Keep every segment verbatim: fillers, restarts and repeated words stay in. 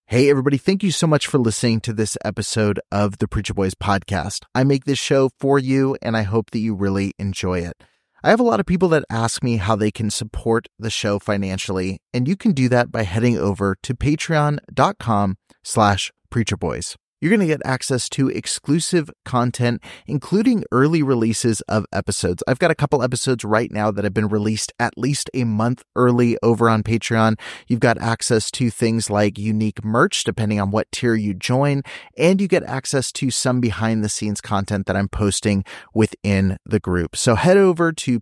Hey, everybody. Thank you so much for listening to this episode of the Preacher Boys podcast. I make this show for you, and I hope that you really enjoy it. I have a lot of people that ask me how they can support the show financially, and you can do that by heading over to patreon.com slash preacherboys. You're going to get access to exclusive content, including early releases of episodes. I've got a couple episodes right now that have been released at least a month early over on Patreon. You've got access to things like unique merch, depending on what tier you join, and you get access to some behind-the-scenes content that I'm posting within the group. So head over to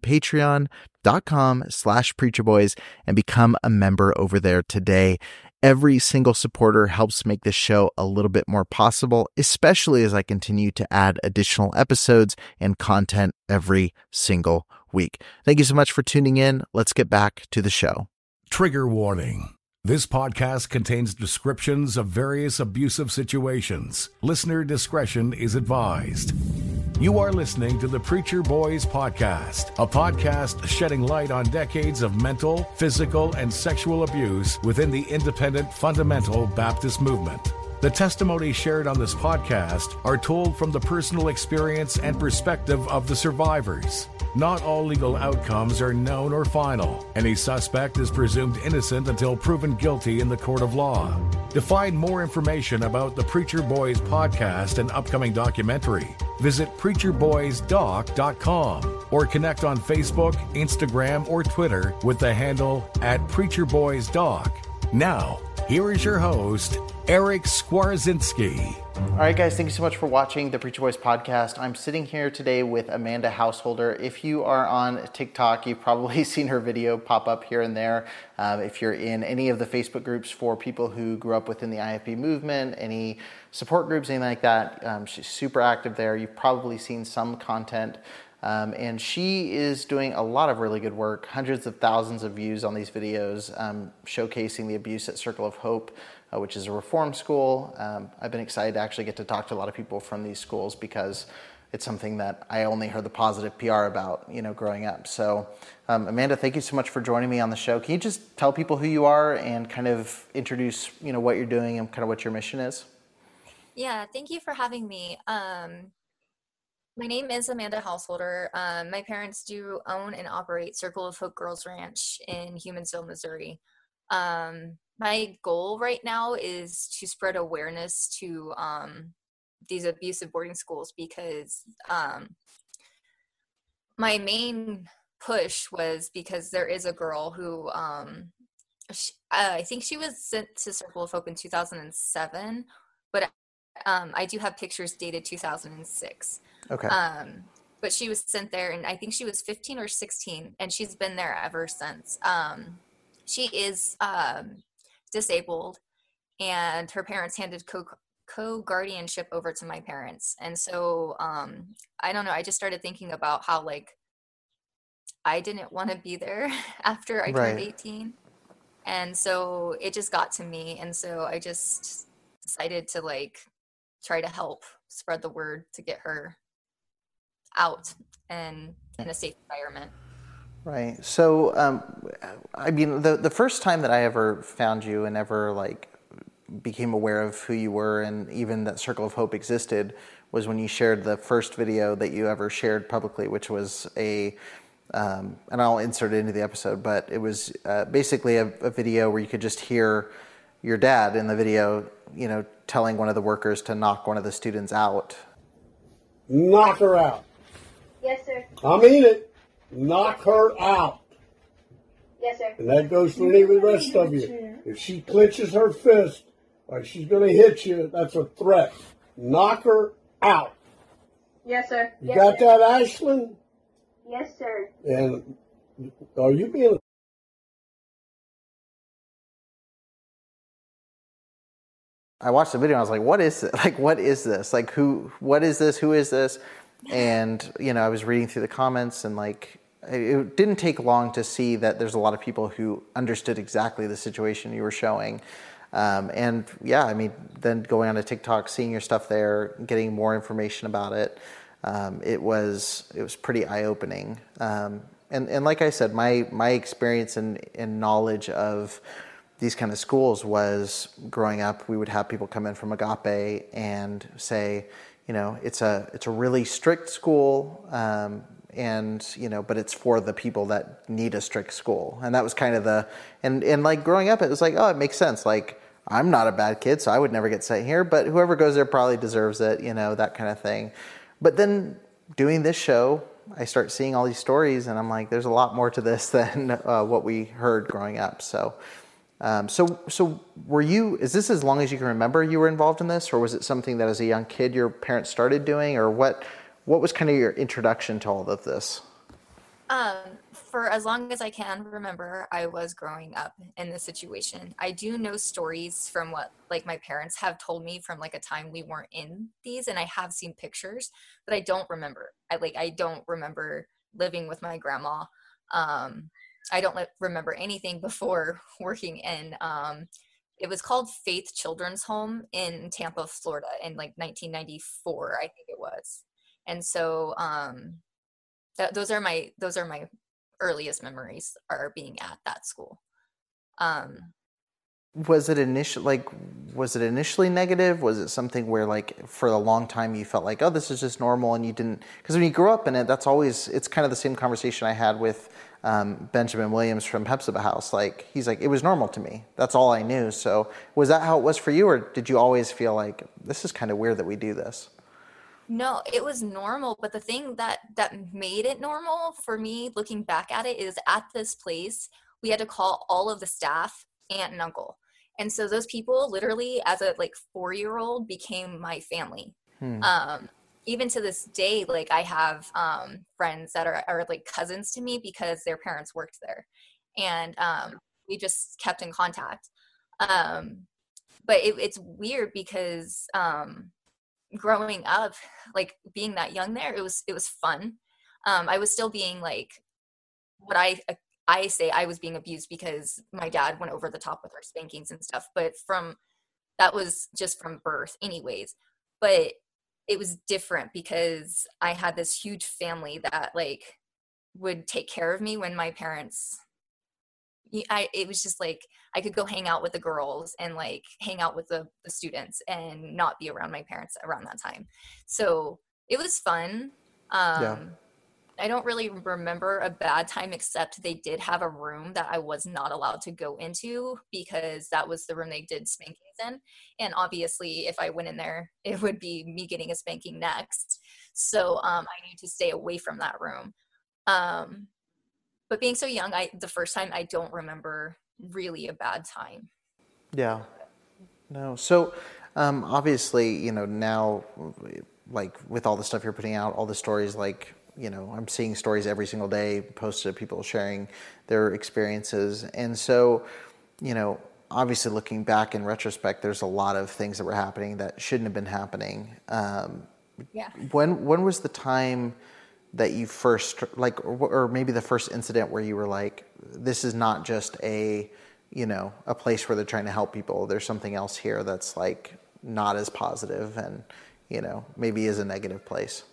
patreon.com slash preacherboys and become a member over there today. Every single supporter helps make this show a little bit more possible, especially as I continue to add additional episodes and content every single week. Thank you so much for tuning in. Let's get back to the show. Trigger warning. This podcast contains descriptions of various abusive situations. Listener discretion is advised. You are listening to the Preacher Boys Podcast, a podcast shedding light on decades of mental, physical, and sexual abuse within the independent fundamental Baptist movement. The testimonies shared on this podcast are told from the personal experience and perspective of the survivors. Not all legal outcomes are known or final. Any suspect is presumed innocent until proven guilty in the court of law. To find more information about the Preacher Boys podcast and upcoming documentary, visit preacher boys doc dot com or connect on Facebook, Instagram, or Twitter with the handle at preacherboysdoc. Now, here is your host, Eric Skwarczynski. All right, guys, thank you so much for watching the Preacher Boys podcast. I'm sitting here today with Amanda Householder. If you are on TikTok, you've probably seen her video pop up here and there. Um, if you're in any of the Facebook groups for people who grew up within the I F B movement, any support groups, anything like that, um, she's super active there. You've probably seen some content. Um, and she is doing a lot of really good work, hundreds of thousands of views on these videos, um, showcasing the abuse at Circle of Hope, uh, which is a reform school. Um, I've been excited to actually get to talk to a lot of people from these schools because it's something that I only heard the positive P R about, you know, growing up. So, um, Amanda, thank you so much for joining me on the show. Can you just tell people who you are and kind of introduce, you know, what you're doing and kind of what your mission is? Yeah, thank you for having me. Um, My name is Amanda Householder. Um, my parents do own and operate Circle of Hope Girls Ranch in Humansville, Missouri. Um, my goal right now is to spread awareness to um, these abusive boarding schools because um, my main push was because there is a girl who, um, she, uh, I think she was sent to Circle of Hope in two thousand seven, but um, I do have pictures dated two thousand six. Okay. Um, but she was sent there, and I think she was fifteen or sixteen, and she's been there ever since. Um, she is um, disabled, and her parents handed co co-guardianship over to my parents. And so, um, I don't know, I just started thinking about how, like, I didn't want to be there after I turned Right. eighteen. And so it just got to me, and so I just decided to, like, try to help spread the word to get her out and in a safe environment. Right. So, um, I mean, the the first time that I ever found you and ever like became aware of who you were and even that Circle of Hope existed was when you shared the first video that you ever shared publicly, which was a, um, and I'll insert it into the episode, but it was uh, basically a, a video where you could just hear your dad in the video, you know, telling one of the workers to knock one of the students out. Knock her out. Yes, sir. I mean it. Knock her out. Yes, sir. And that goes for any of the rest of you. If she clenches her fist like she's going to hit you, that's a threat. Knock her out. Yes, sir. You Yes, got sir. that, Ashlyn? Yes, sir. And are you being... I watched the video and I was like, what is it? Like, what is this? Like, who, what is this? Who is this? And, you know, I was reading through the comments and like, it didn't take long to see that there's a lot of people who understood exactly the situation you were showing. Um, and yeah, I mean, then going on to TikTok, seeing your stuff there, getting more information about it, um, it was, it was pretty eye-opening. Um, and, and like I said, my, my experience and, and knowledge of these kind of schools was growing up, we would have people come in from Agape and say, you know, it's a it's a really strict school, um, and you know, but it's for the people that need a strict school, and that was kind of the and and like growing up, it was like, oh, it makes sense. Like I'm not a bad kid, so I would never get sent here, but whoever goes there probably deserves it, you know, that kind of thing. But then doing this show, I start seeing all these stories, and I'm like, there's a lot more to this than uh, what we heard growing up. So. Um, so, so were you, is this as long as you can remember you were involved in this, or was it something that as a young kid your parents started doing, or what, what was kind of your introduction to all of this? Um, for as long as I can remember, I was growing up in this situation. I do know stories from what like my parents have told me from like a time we weren't in these, and I have seen pictures, but I don't remember. I like, I don't remember living with my grandma. Um, I don't remember anything before working in, um, it was called Faith Children's Home in Tampa, Florida in like nineteen ninety-four, I think it was. And so, um, th- those are my, those are my earliest memories are being at that school. Um, was it initial, like, was it initially negative? Was it something where like for a long time you felt like, oh, this is just normal, and you didn't, because when you grow up in it, that's always, it's kind of the same conversation I had with Um, Benjamin Williams from Hephzibah House. Like, he's like, it was normal to me. That's all I knew. So was that how it was for you, or did you always feel like this is kind of weird that we do this? No, it was normal. But the thing that, that made it normal for me, looking back at it, is at this place, we had to call all of the staff aunt and uncle. And so those people literally as a like four-year-old became my family. Hmm. Um, even to this day, like I have um, friends that are, are like cousins to me because their parents worked there, and um, we just kept in contact. Um, but it, it's weird because um, growing up, like being that young there, it was it was fun. Um, I was still being like what I I say I was being abused because my dad went over the top with our spankings and stuff. But from that was just from birth, anyways. But it was different because I had this huge family that like would take care of me when my parents, I, it was just like, I could go hang out with the girls and like hang out with the, the students and not be around my parents around that time. So it was fun. Um, yeah. I don't really remember a bad time, except they did have a room that I was not allowed to go into because that was the room they did spankings in. And obviously, if I went in there, it would be me getting a spanking next. So um, I need to stay away from that room. Um, but being so young, I the first time, I don't remember really a bad time. Yeah. No. So um, obviously, you know, now, like with all the stuff you're putting out, all the stories, like, you know, I'm seeing stories every single day posted of people sharing their experiences. And so, you know, obviously looking back in retrospect, there's a lot of things that were happening that shouldn't have been happening. Um, yeah. When, when was the time that you first, like, or, or maybe the first incident where you were like, this is not just a, you know, a place where they're trying to help people. There's something else here that's like not as positive and, you know, maybe is a negative place.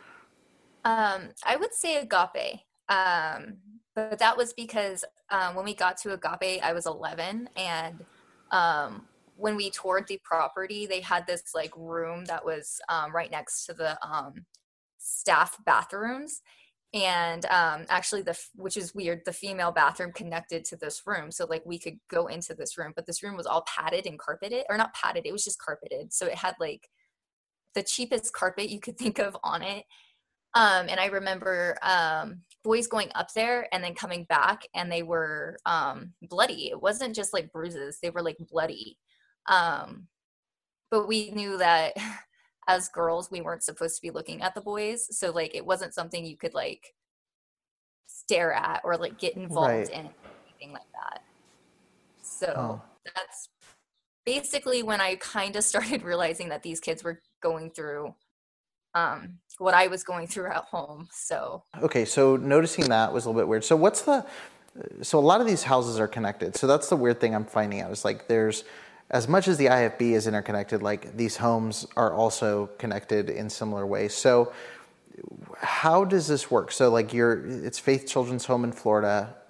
Um, I would say Agape, um, but that was because um, when we got to Agape, I was eleven, and um, when we toured the property, they had this like room that was um, right next to the um, staff bathrooms, and um, actually, the which is weird, the female bathroom connected to this room, so like we could go into this room, but this room was all padded and carpeted, or not padded, it was just carpeted, so it had like the cheapest carpet you could think of on it. Um, and I remember um, boys going up there and then coming back, and they were um, bloody. It wasn't just like bruises. They were like bloody. Um, but we knew that as girls, we weren't supposed to be looking at the boys. So like, it wasn't something you could like stare at or like get involved right. in, anything like that. So oh. that's basically when I kind of started realizing that these kids were going through Um, what I was going through at home. So okay, so noticing that was a little bit weird. So what's the so a lot of these houses are connected. So that's the weird thing I'm finding out is like there's as much as the I F B is interconnected, like these homes are also connected in similar ways. So how does this work? So like you're it's Faith Children's Home in Florida.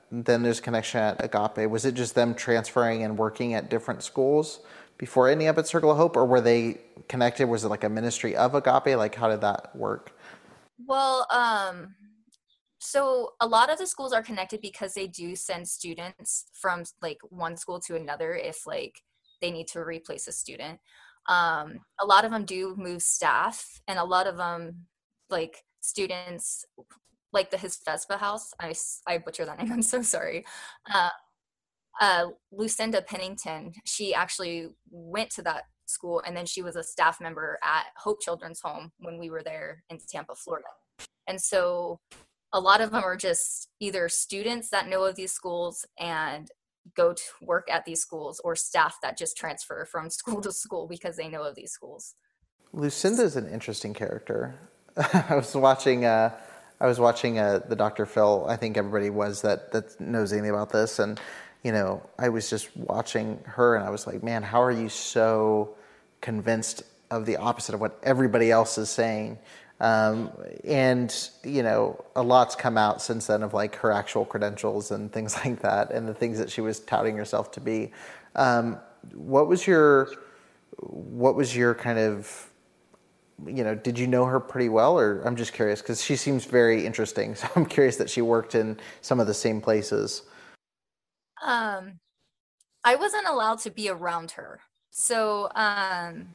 then there's connection at Agape. Was it just them transferring and working at different schools before ending up at Circle of Hope, or were they connected? Was it like a ministry of Agape? Like, how did that work? Well, um, so a lot of the schools are connected because they do send students from like one school to another if like they need to replace a student. Um, a lot of them do move staff, and a lot of them like students, like the His Vespa House. I, I butcher that name. I'm so sorry. Uh, uh, Lucinda Pennington, she actually went to that school, and then she was a staff member at Hope Children's Home when we were there in Tampa, Florida. And so a lot of them are just either students that know of these schools and go to work at these schools, or staff that just transfer from school to school because they know of these schools. Lucinda is an interesting character. I was watching uh, I was watching uh, the Doctor Phil. I think everybody was that, that knows anything about this. And, you know, I was just watching her and I was like, man, how are you so convinced of the opposite of what everybody else is saying? Um, and, you know, a lot's come out since then of like her actual credentials and things like that and the things that she was touting herself to be. Um, what was your, what was your kind of, you know, did you know her pretty well, or I'm just curious because she seems very interesting. So I'm curious that she worked in some of the same places. Um, I wasn't allowed to be around her. So, um,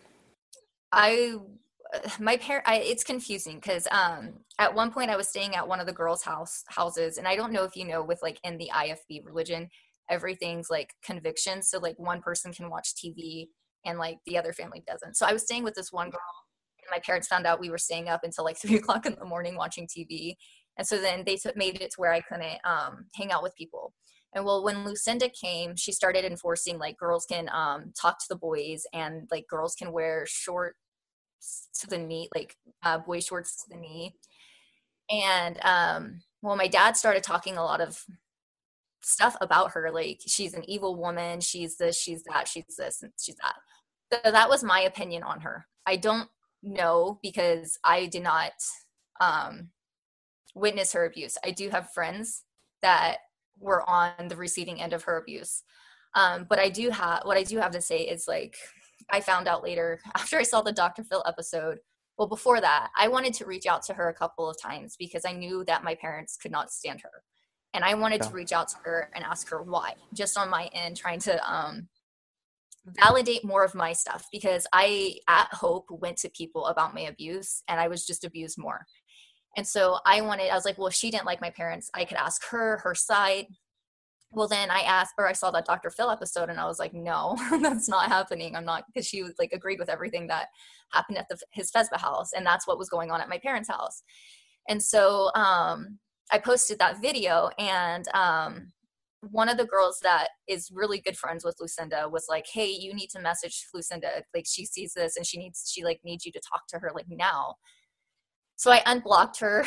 I, my parent, I, it's confusing because, um, at one point I was staying at one of the girls' house houses, and I don't know if you know, with like in the I F B religion, everything's like conviction. So like one person can watch T V and like the other family doesn't. So I was staying with this one girl, and my parents found out we were staying up until like three o'clock in the morning watching T V. And so then they t- made it to where I couldn't um, hang out with people. And well, when Lucinda came, she started enforcing like girls can um, talk to the boys, and like girls can wear shorts to the knee, like uh, boy shorts to the knee. And um, well, my dad started talking a lot of stuff about her, like she's an evil woman, she's this, she's that, she's this, and she's that. So that was my opinion on her. I don't know because I did not um, witness her abuse. I do have friends that were on the receiving end of her abuse. Um, but I do have, what I do have to say is like, I found out later after I saw the Doctor Phil episode, well, before that, I wanted to reach out to her a couple of times because I knew that my parents could not stand her. And I wanted yeah. to reach out to her and ask her why, just on my end, trying to um, validate more of my stuff, because I, at Hope, went to people about my abuse, and I was just abused more. And so I wanted, I was like, well, if she didn't like my parents, I could ask her, her side. Well, then I asked, or I saw that Doctor Phil episode, and I was like, no, that's not happening. I'm not, because she like agreed with everything that happened at the, his Vespa house. And that's what was going on at my parents' house. And so um, I posted that video, and um, one of the girls that is really good friends with Lucinda was like, hey, you need to message Lucinda. Like, she sees this and she needs, she like needs you to talk to her like now. So I unblocked her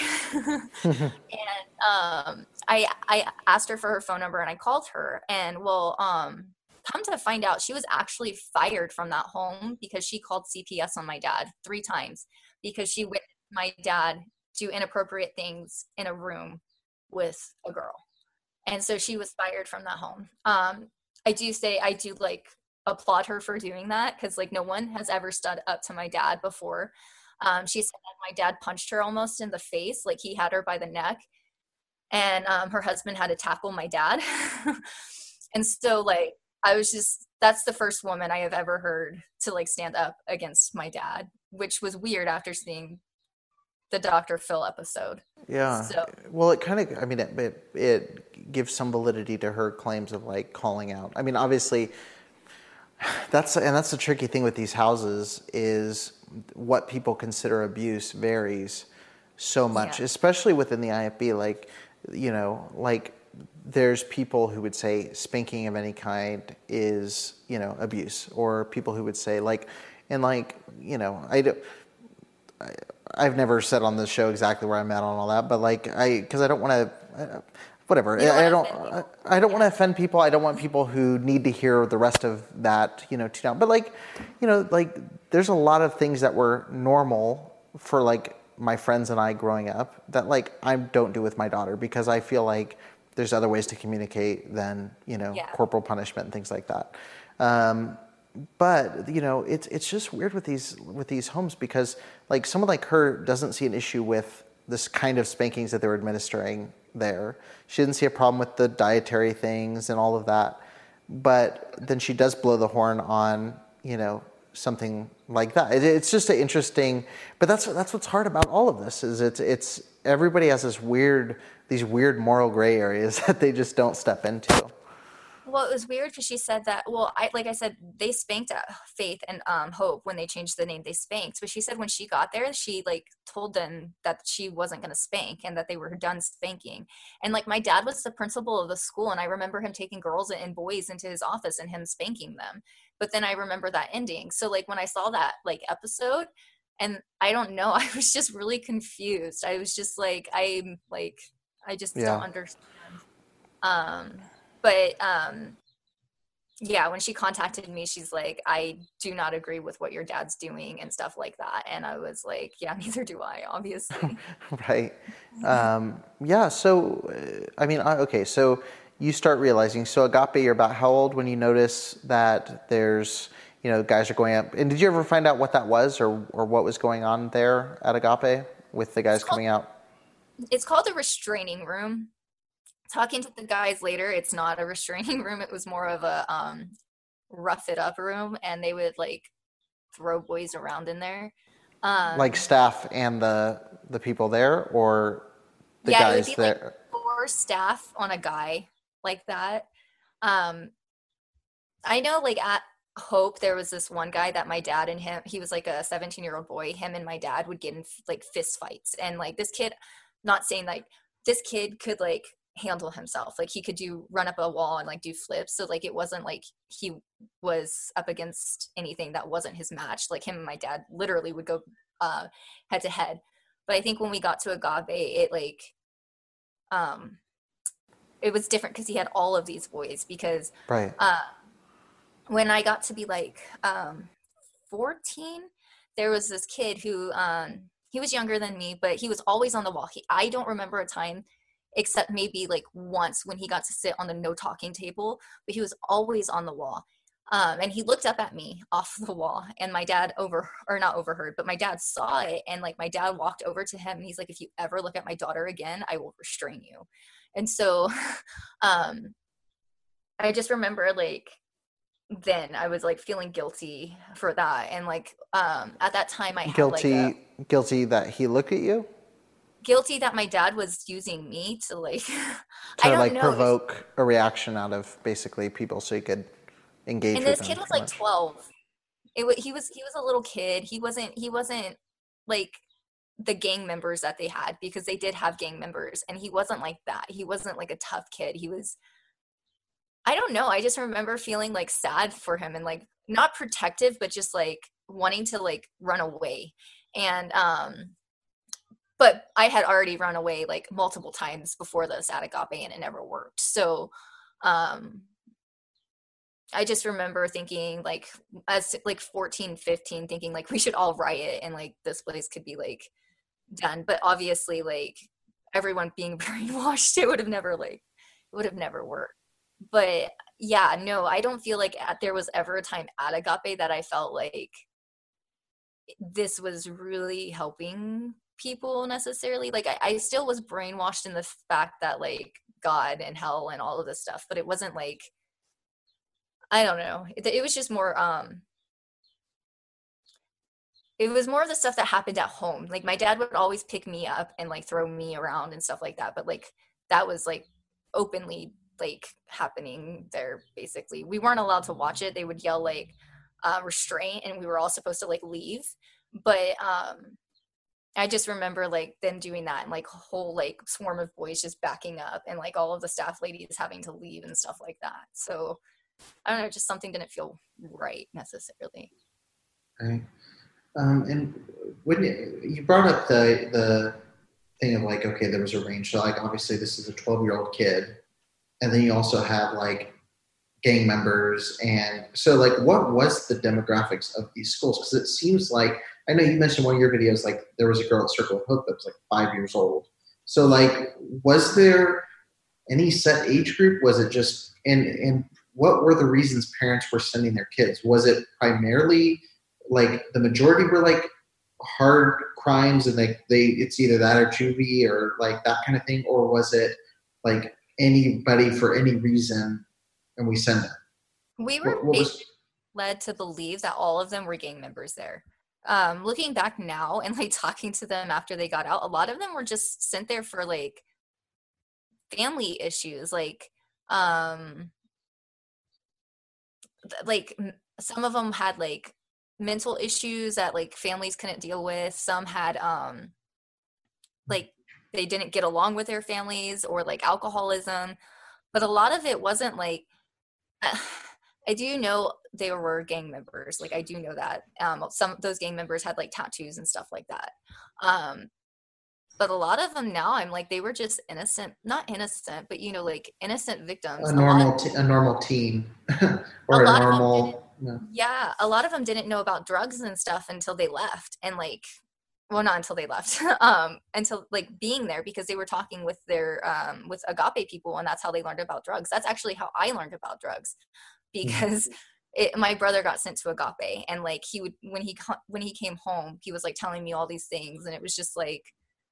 and um, I I asked her for her phone number, and I called her, and well, um, come to find out, she was actually fired from that home because she called C P S on my dad three times because she witnessed my dad do inappropriate things in a room with a girl. And so she was fired from that home. Um, I do say, I do like applaud her for doing that, because like no one has ever stood up to my dad before. Um, she said that my dad punched her almost in the face, like he had her by the neck, and um, her husband had to tackle my dad. And so like, I was just, that's the first woman I have ever heard to like stand up against my dad, which was weird after seeing the Doctor Phil episode. Yeah. So. Well, it kind of, I mean, it, it, it gives some validity to her claims of like calling out. I mean, obviously that's, and that's the tricky thing with these houses is what people consider abuse varies so much, yeah. especially within the I F B. Like, you know, like there's people who would say spanking of any kind is, you know, abuse, or people who would say like, and like, you know, I do, I, I've never said on this show exactly where I'm at on all that, but like I, because I don't want to, whatever. Don't I, I don't, I, I don't want to offend people. I don't want people who need to hear the rest of that, you know, tune out. But like, you know, like there's a lot of things that were normal for like my friends and I growing up that like I don't do with my daughter, because I feel like there's other ways to communicate than, you know, Yeah. corporal punishment and things like that. Um, but, you know, it's it's just weird with these with these homes because, like, someone like her doesn't see an issue with this kind of spankings that they were administering there. She didn't see a problem with the dietary things and all of that. But then she does blow the horn on, you know, something like that. It, it's just an interesting, but that's that's what's hard about all of this is it's it's everybody has this weird these weird moral gray areas that they just don't step into. Well, it was weird because she said that, well, I like I said, they spanked at Faith and um, Hope when they changed the name, they spanked. But she said when she got there, she like told them that she wasn't going to spank and that they were done spanking. And like my dad was the principal of the school, and I remember him taking girls and boys into his office and him spanking them. But then I remember that ending. So like when I saw that like episode, and I don't know, I was just really confused. I was just like, I'm like, I just Yeah. don't understand. Um, But, um, yeah, when she contacted me, she's like, I do not agree with what your dad's doing and stuff like that. And I was like, yeah, neither do I, obviously. Right. Um, yeah. So, uh, I mean, uh, okay. So you start realizing, so Agape, you're about how old when you notice that there's, you know, guys are going up. And did you ever find out what that was or, or what was going on there at Agape with the guys It's called- coming out? It's called a restraining room. Talking to the guys later, it's not a restraining room. It was more of a um, rough it up room, and they would like throw boys around in there. Um, Like staff and the the people there, or the yeah, it would guys be there? like four staff on a guy like that. Um, I know, like at Hope, there was this one guy that my dad and him, he was like a seventeen year old boy. Him and my dad would get in like fist fights, and like this kid, not saying like this kid could like handle himself, like he could do run up a wall and like do flips, so like it wasn't like he was up against anything that wasn't his match. Like him and my dad literally would go uh head to head. But I think when we got to Agape, it like um it was different because he had all of these boys. Because Right. uh when I got to be like um fourteen, there was this kid who um he was younger than me, but he was always on the wall. He I don't remember a time except maybe like once when he got to sit on the no talking table, but he was always on the wall. Um, and he looked up at me off the wall, and my dad over, or not overheard, but my dad saw it. And like my dad walked over to him and he's like, if you ever look at my daughter again, I will restrain you. And so um, I just remember like, then I was like feeling guilty for that. And like um, at that time I had Guilty, like a, guilty that he looked at you guilty that my dad was using me to like to I don't like know. provoke a reaction out of basically people, so you could engage And with this them. kid was pretty like much. twelve. It was he was he was a little kid. He wasn't he wasn't like the gang members that they had, because they did have gang members, and he wasn't like that. He wasn't like a tough kid. He was, I don't know. I just remember feeling like sad for him and like not protective, but just like wanting to like run away. And um but I had already run away like multiple times before this at Agape, and it never worked. So um I just remember thinking like as like fourteen, fifteen, thinking like we should all riot and like this place could be like done. But obviously like everyone being brainwashed, it would have never like, it would have never worked. But yeah, no, I don't feel like at, there was ever a time at Agape that I felt like this was really helping people necessarily. Like I, I still was brainwashed in the fact that like God and hell and all of this stuff, but it wasn't like, I don't know. It, it was just more, um, it was more of the stuff that happened at home. Like my dad would always pick me up and like throw me around and stuff like that. But like, that was like openly like happening there. Basically, we weren't allowed to watch it. They would yell like uh, restraint, and we were all supposed to like leave. But um, I just remember like them doing that, and like a whole like swarm of boys just backing up, and like all of the staff ladies having to leave and stuff like that. So I don't know, just something didn't feel right necessarily. Right. Um, and when you, you brought up the the thing of like, okay, there was a range. So like, obviously this is a twelve year old kid. And then you also have like gang members. And so like, what was the demographics of these schools? Because it seems like, I know you mentioned one of your videos, like there was a girl at Circle of Hope that was like five years old. So like, was there, any set age group? Was it just, and, and what were the reasons parents were sending their kids? Was it primarily like the majority were like hard crimes and like they, it's either that or juvie or like that kind of thing? Or was it like anybody for any reason and we send them? We were What, what was, led to believe that all of them were gang members there. Um, looking back now and like talking to them after they got out, a lot of them were just sent there for like family issues. Like, um, th- like m- some of them had like mental issues that like families couldn't deal with. Some had, um, like they didn't get along with their families or like alcoholism, but a lot of it wasn't like, I do know they were gang members. Like I do know that um, some of those gang members had like tattoos and stuff like that. Um, but a lot of them now, I'm like, they were just innocent, not innocent, but you know, like innocent victims. a normal, a, te- a normal teen or a, a normal. No. Yeah. A lot of them didn't know about drugs and stuff until they left. And like, well, not until they left, um, until like being there because they were talking with their, um, with agape people. And that's how they learned about drugs. That's actually how I learned about drugs. Because it, my brother got sent to agape and like he would when he when he came home he was like telling me all these things and it was just like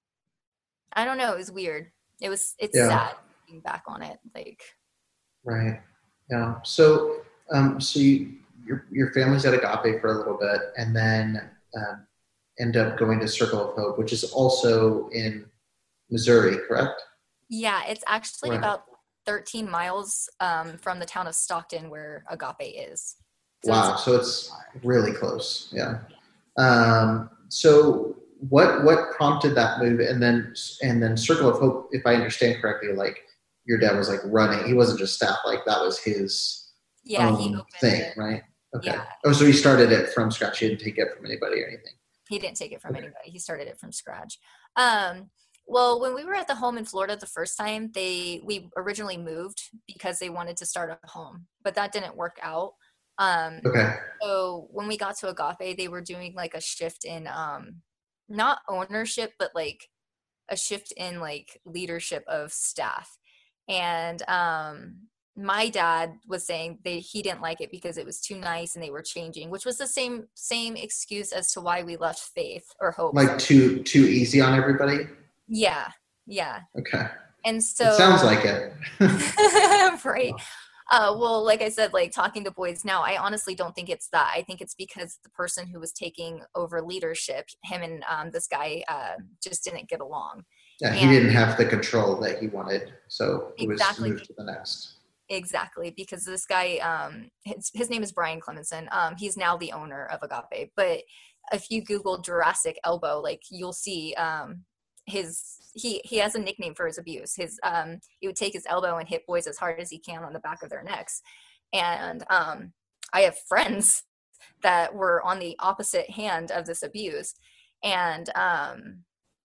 I don't know, it was weird. It was it's Yeah. sad looking back on it, like Right. Yeah. So um so you, your your family's at agape for a little bit and then um, end up going to Circle of Hope, which is also in Missouri, correct? yeah, it's actually Right. about thirteen miles um, from the town of Stockton where agape is. So Wow. it's, So it's really close. Yeah. Um, so what, what prompted that move? And then, and then Circle of Hope, if I understand correctly, like your dad was like running, he wasn't just staff, like that was his yeah, he own opened thing, it. right? Okay. Yeah. Oh, so he started it from scratch. He didn't take it from anybody or anything. He didn't take it from Okay. anybody. He started it from scratch. Um, well, when we were at the home in Florida the first time, they we originally moved because they wanted to start a home, but that didn't work out. Um, Okay. so when we got to agape, they were doing like a shift in um, not ownership, but like a shift in like leadership of staff. And um, my dad was saying they he didn't like it because it was too nice and they were changing, which was the same same excuse as to why we left Faith or Hope. Like too, too easy on everybody. Yeah, yeah. Okay. And so It sounds like it. right. Uh, well, like I said, like talking to boys now, I honestly don't think it's that. I think it's because the person who was taking over leadership, him and um, this guy, uh, just didn't get along. Yeah, he And- didn't have the control that he wanted, so it Exactly. was moved to the next. Exactly, because this guy, um, his, his name is Brian Clemenson. Um, he's now the owner of Agape. But if you Google Jurassic Elbow, like you'll see um, his he he has a nickname for his abuse. His um, he would take his elbow and hit boys as hard as he can on the back of their necks. And um, I have friends that were on the opposite hand of this abuse, and um,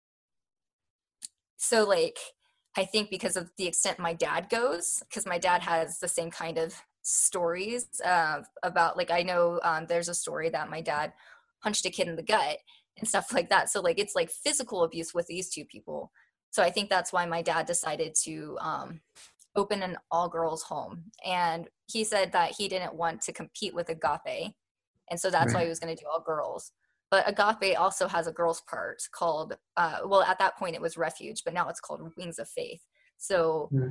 so like. I think because of the extent my dad goes, because my dad has the same kind of stories uh, about, like, I know um, there's a story that my dad punched a kid in the gut and stuff like that. So, like, it's like physical abuse with these two people. So I think that's why my dad decided to um, open an all-girls home. And he said that he didn't want to compete with Agape. And so that's Right. why he was going to do all girls. But Agape also has a girls part called, uh, well, at that point it was Refuge, but now it's called Wings of Faith. So Hmm.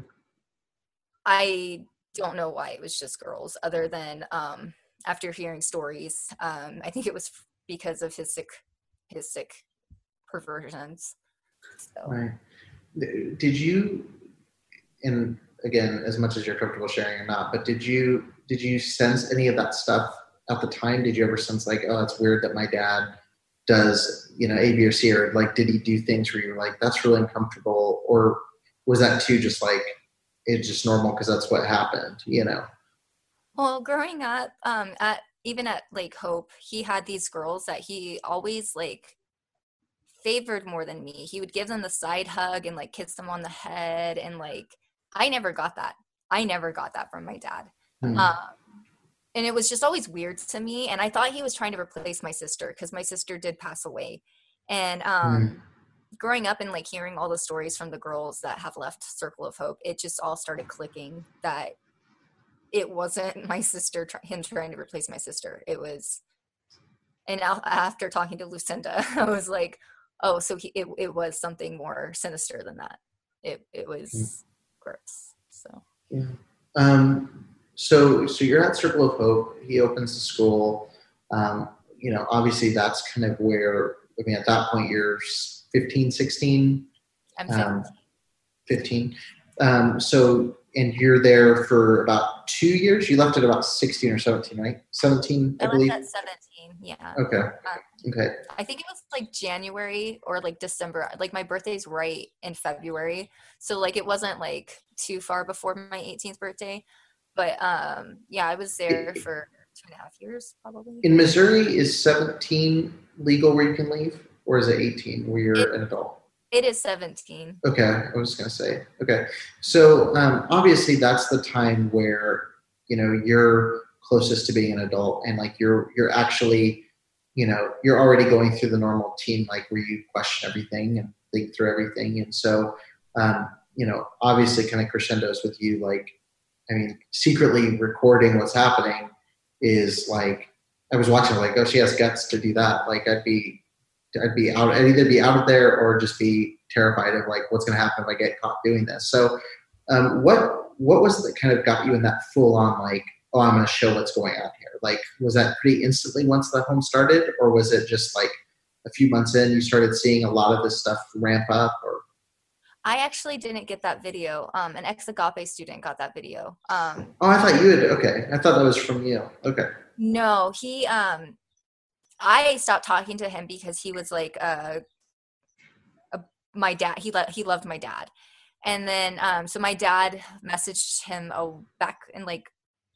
I don't know why it was just girls, other than um, after hearing stories, um, I think it was because of his sick, his sick perversions. So. Right. Did you, and again, as much as you're comfortable sharing or not, but did you did you sense any of that stuff at the time? Did you ever sense like, oh, it's weird that my dad does, you know, A, B, or C, or like, did he do things where you're like, that's really uncomfortable, or was that too just like it's just normal because that's what happened, you know? Well, growing up, um, at even at Lake Hope, he had these girls that he always like favored more than me. He would give them the side hug and like kiss them on the head, and like I never got that. I never got that from my dad. Hmm. Um, and it was just always weird to me. And I thought he was trying to replace my sister because my sister did pass away. And um, Hmm. growing up and like hearing all the stories from the girls that have left Circle of Hope, it just all started clicking that it wasn't my sister, him trying to replace my sister. It was, and after talking to Lucinda, I was like, oh, so he, it, it was something more sinister than that. It it was mm. gross. So, yeah. Um, so, so you're at Circle of Hope. He opens the school. Um, you know, obviously that's kind of where, I mean, at that point you're fifteen, sixteen I'm fifteen. Um, fifteen. Um, so, and you're there for about two years. You left at about sixteen or seventeen, right? seventeen, I, I believe. Left at seventeen. Yeah. Okay. Um, okay. I think it was like January or like December. Like my birthday's right in February, so like it wasn't like too far before my eighteenth birthday. But um, yeah, I was there for two and a half years probably. In Missouri, is seventeen legal where you can leave, or is it eighteen where you're it, an adult? It is seventeen. Okay, I was going to say. Okay, so um, obviously that's the time where, you know, you're closest to being an adult, and like you're you're actually, you know, you're already going through the normal teen, like where you question everything and think through everything, and so um, you know, obviously, kind of crescendos with you, like, I mean, secretly recording what's happening is like, I was watching like, oh, she has guts to do that. Like, I'd be. I'd be out. I'd either be out of there or just be terrified of like what's going to happen if I get caught doing this. So, um, what what was that kind of got you in that full on like, oh, I'm going to show what's going on here? Like, was that pretty instantly once the home started, or was it just like a few months in you started seeing a lot of this stuff ramp up? Or I actually didn't get that video. Um, an ex agape student got that video. Um, oh, I thought you had. Okay, I thought that was from you. Okay. No, he. Um, I stopped talking to him because he was like, uh, a, my dad, he lo- he loved my dad. And then, um, so my dad messaged him oh, back in like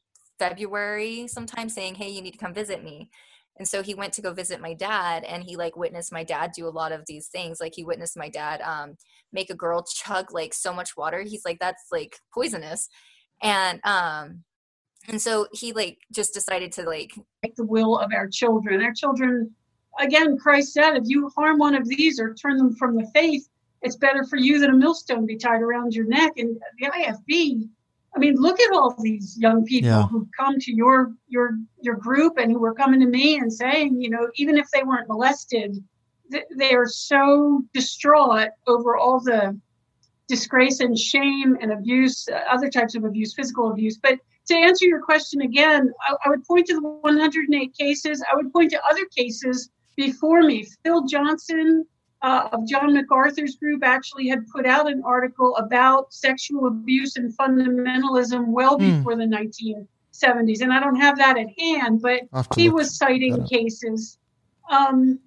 February sometime saying, hey, you need to come visit me. And so he went to go visit my dad, and he like witnessed my dad do a lot of these things. Like he witnessed my dad um, make a girl chug like so much water. He's like, that's like poisonous. And, um, And so he like just decided to like make the will of our children. Our children, again, Christ said, if you harm one of these or turn them from the faith, it's better for you that a millstone be tied around your neck. And the I F B, I mean, look at all these young people yeah. who come to your your your group and who were coming to me and saying, you know, even if they weren't molested, th- they are so distraught over all the disgrace and shame and abuse, uh, other types of abuse, physical abuse. But to answer your question again, I, I would point to the one hundred eight cases. I would point to other cases before me. Phil Johnson uh, of John MacArthur's group actually had put out an article about sexual abuse and fundamentalism well mm. before the nineteen seventies. And I don't have that at hand, but he was citing cases. Um,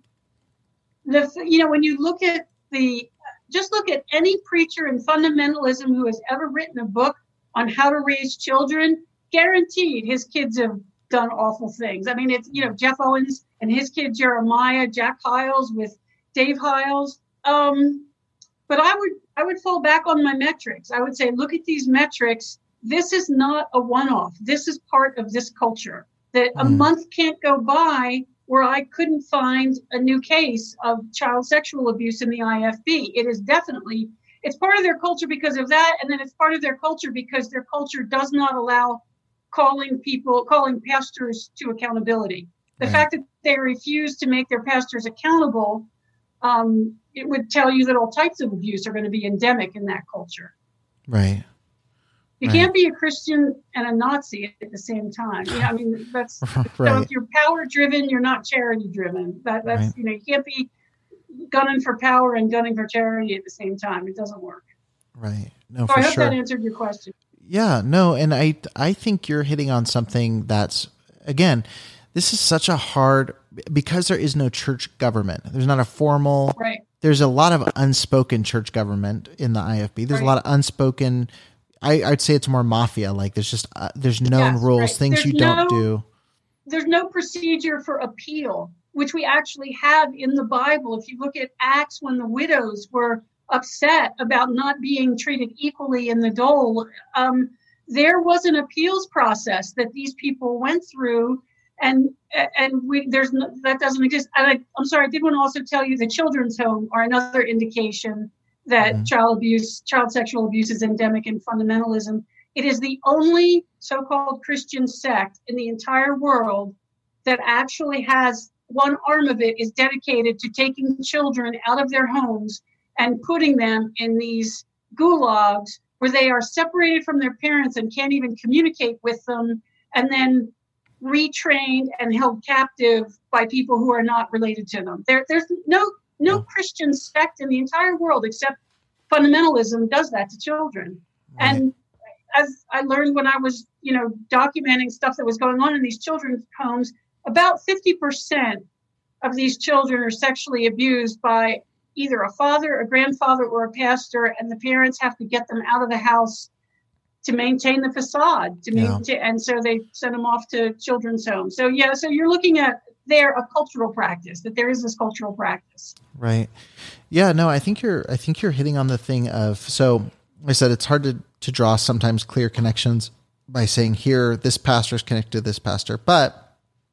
the you know, when you look at the, just look at any preacher in fundamentalism who has ever written a book on how to raise children, guaranteed his kids have done awful things. I mean, it's, you know, Jeff Owens and his kid Jeremiah, Jack Hiles with Dave Hiles. Um, but I would I would fall back on my metrics. I would say, look at these metrics. This is not a one-off. This is part of this culture. That mm. a month can't go by where I couldn't find a new case of child sexual abuse in the I F B. It is definitely, it's part of their culture because of that. And then it's part of their culture because their culture does not allow calling people, calling pastors to accountability. The right. fact that they refuse to make their pastors accountable, um, it would tell you that all types of abuse are going to be endemic in that culture. Right. You right. can't be a Christian and a Nazi at the same time. You know, I mean, that's, right. so if you're power driven, you're not charity driven. That, that's, right. you know, you can't be gunning for power and gunning for charity at the same time. It doesn't work. Right. No, so for I hope sure. that answered your question. Yeah, no. And I, I think you're hitting on something that's, again, this is such a hard, because there is no church government. There's not a formal, right. There's a lot of unspoken church government in the I F B. There's right. a lot of unspoken, I, I'd say it's more mafia. Like there's just, uh, there's known yes, rules, right. things there's you no, don't do. There's no procedure for appeal, which we actually have in the Bible. If you look at Acts, when the widows were upset about not being treated equally in the dole, um, there was an appeals process that these people went through. And and we there's no, that doesn't exist. And I, I'm sorry, I did want to also tell you the children's home are another indication that mm-hmm. child abuse, child sexual abuse is endemic in fundamentalism. It is the only so-called Christian sect in the entire world that actually has one arm of it is dedicated to taking children out of their homes and putting them in these gulags where they are separated from their parents and can't even communicate with them, and then retrained and held captive by people who are not related to them. There, there's no no yeah. Christian sect in the entire world except fundamentalism does that to children. Right. And as I learned when I was, you know, documenting stuff that was going on in these children's homes, about fifty percent of these children are sexually abused by either a father, a grandfather, or a pastor, and the parents have to get them out of the house to maintain the facade. To yeah. maintain, and so they send them off to children's homes. So yeah, so you're looking at there a cultural practice, that there is this cultural practice. Right. Yeah. No, I think you're. I think you're hitting on the thing of. So like I said, it's hard to to draw sometimes clear connections by saying here this pastor is connected to this pastor, but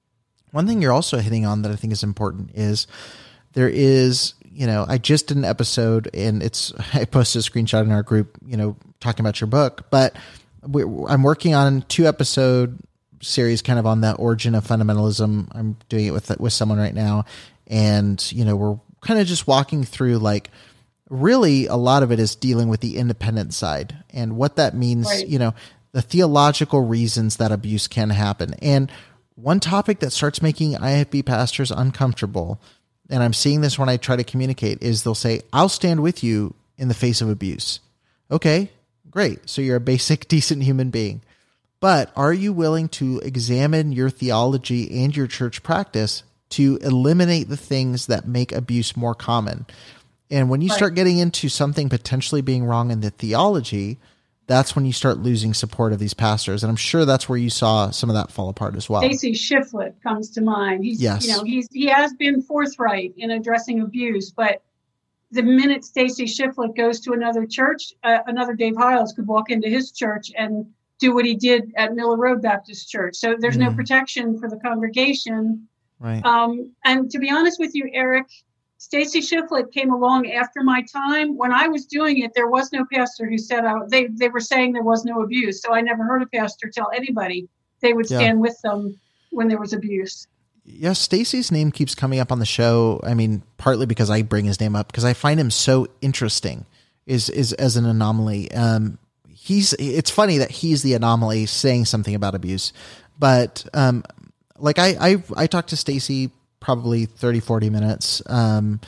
one thing you're also hitting on that I think is important is there is, you know, I just did an episode and it's, I posted a screenshot in our group, you know, talking about your book, but we're, I'm working on two episode series kind of on the origin of fundamentalism. I'm doing it with, with someone right now. And, you know, we're kind of just walking through like, really a lot of it is dealing with the independent side and what that means, right. you know, the theological reasons that abuse can happen. And one topic that starts making I F B pastors uncomfortable, and I'm seeing this when I try to communicate, is they'll say, I'll stand with you in the face of abuse. Okay, great. So you're a basic, decent human being. But are you willing to examine your theology and your church practice to eliminate the things that make abuse more common? And when you right. start getting into something potentially being wrong in the theology, that's when you start losing support of these pastors. And I'm sure that's where you saw some of that fall apart as well. Stacy Shiflett comes to mind. He's, yes. you know, he's, he has been forthright in addressing abuse, but the minute Stacy Shiflett goes to another church, uh, another Dave Hiles could walk into his church and do what he did at Miller Road Baptist Church. So there's mm. no protection for the congregation. Right. Um, and to be honest with you, Eric, Stacy Shiflett came along after my time. When I was doing it, there was no pastor who said, I, they, they were saying there was no abuse. So I never heard a pastor tell anybody they would stand yeah. with them when there was abuse. Yeah, Stacy's name keeps coming up on the show. I mean, partly because I bring his name up because I find him so interesting is, is as an anomaly. Um, he's, it's funny that he's the anomaly saying something about abuse, but um, like I, I, I talked to Stacy probably thirty, forty minutes. Um,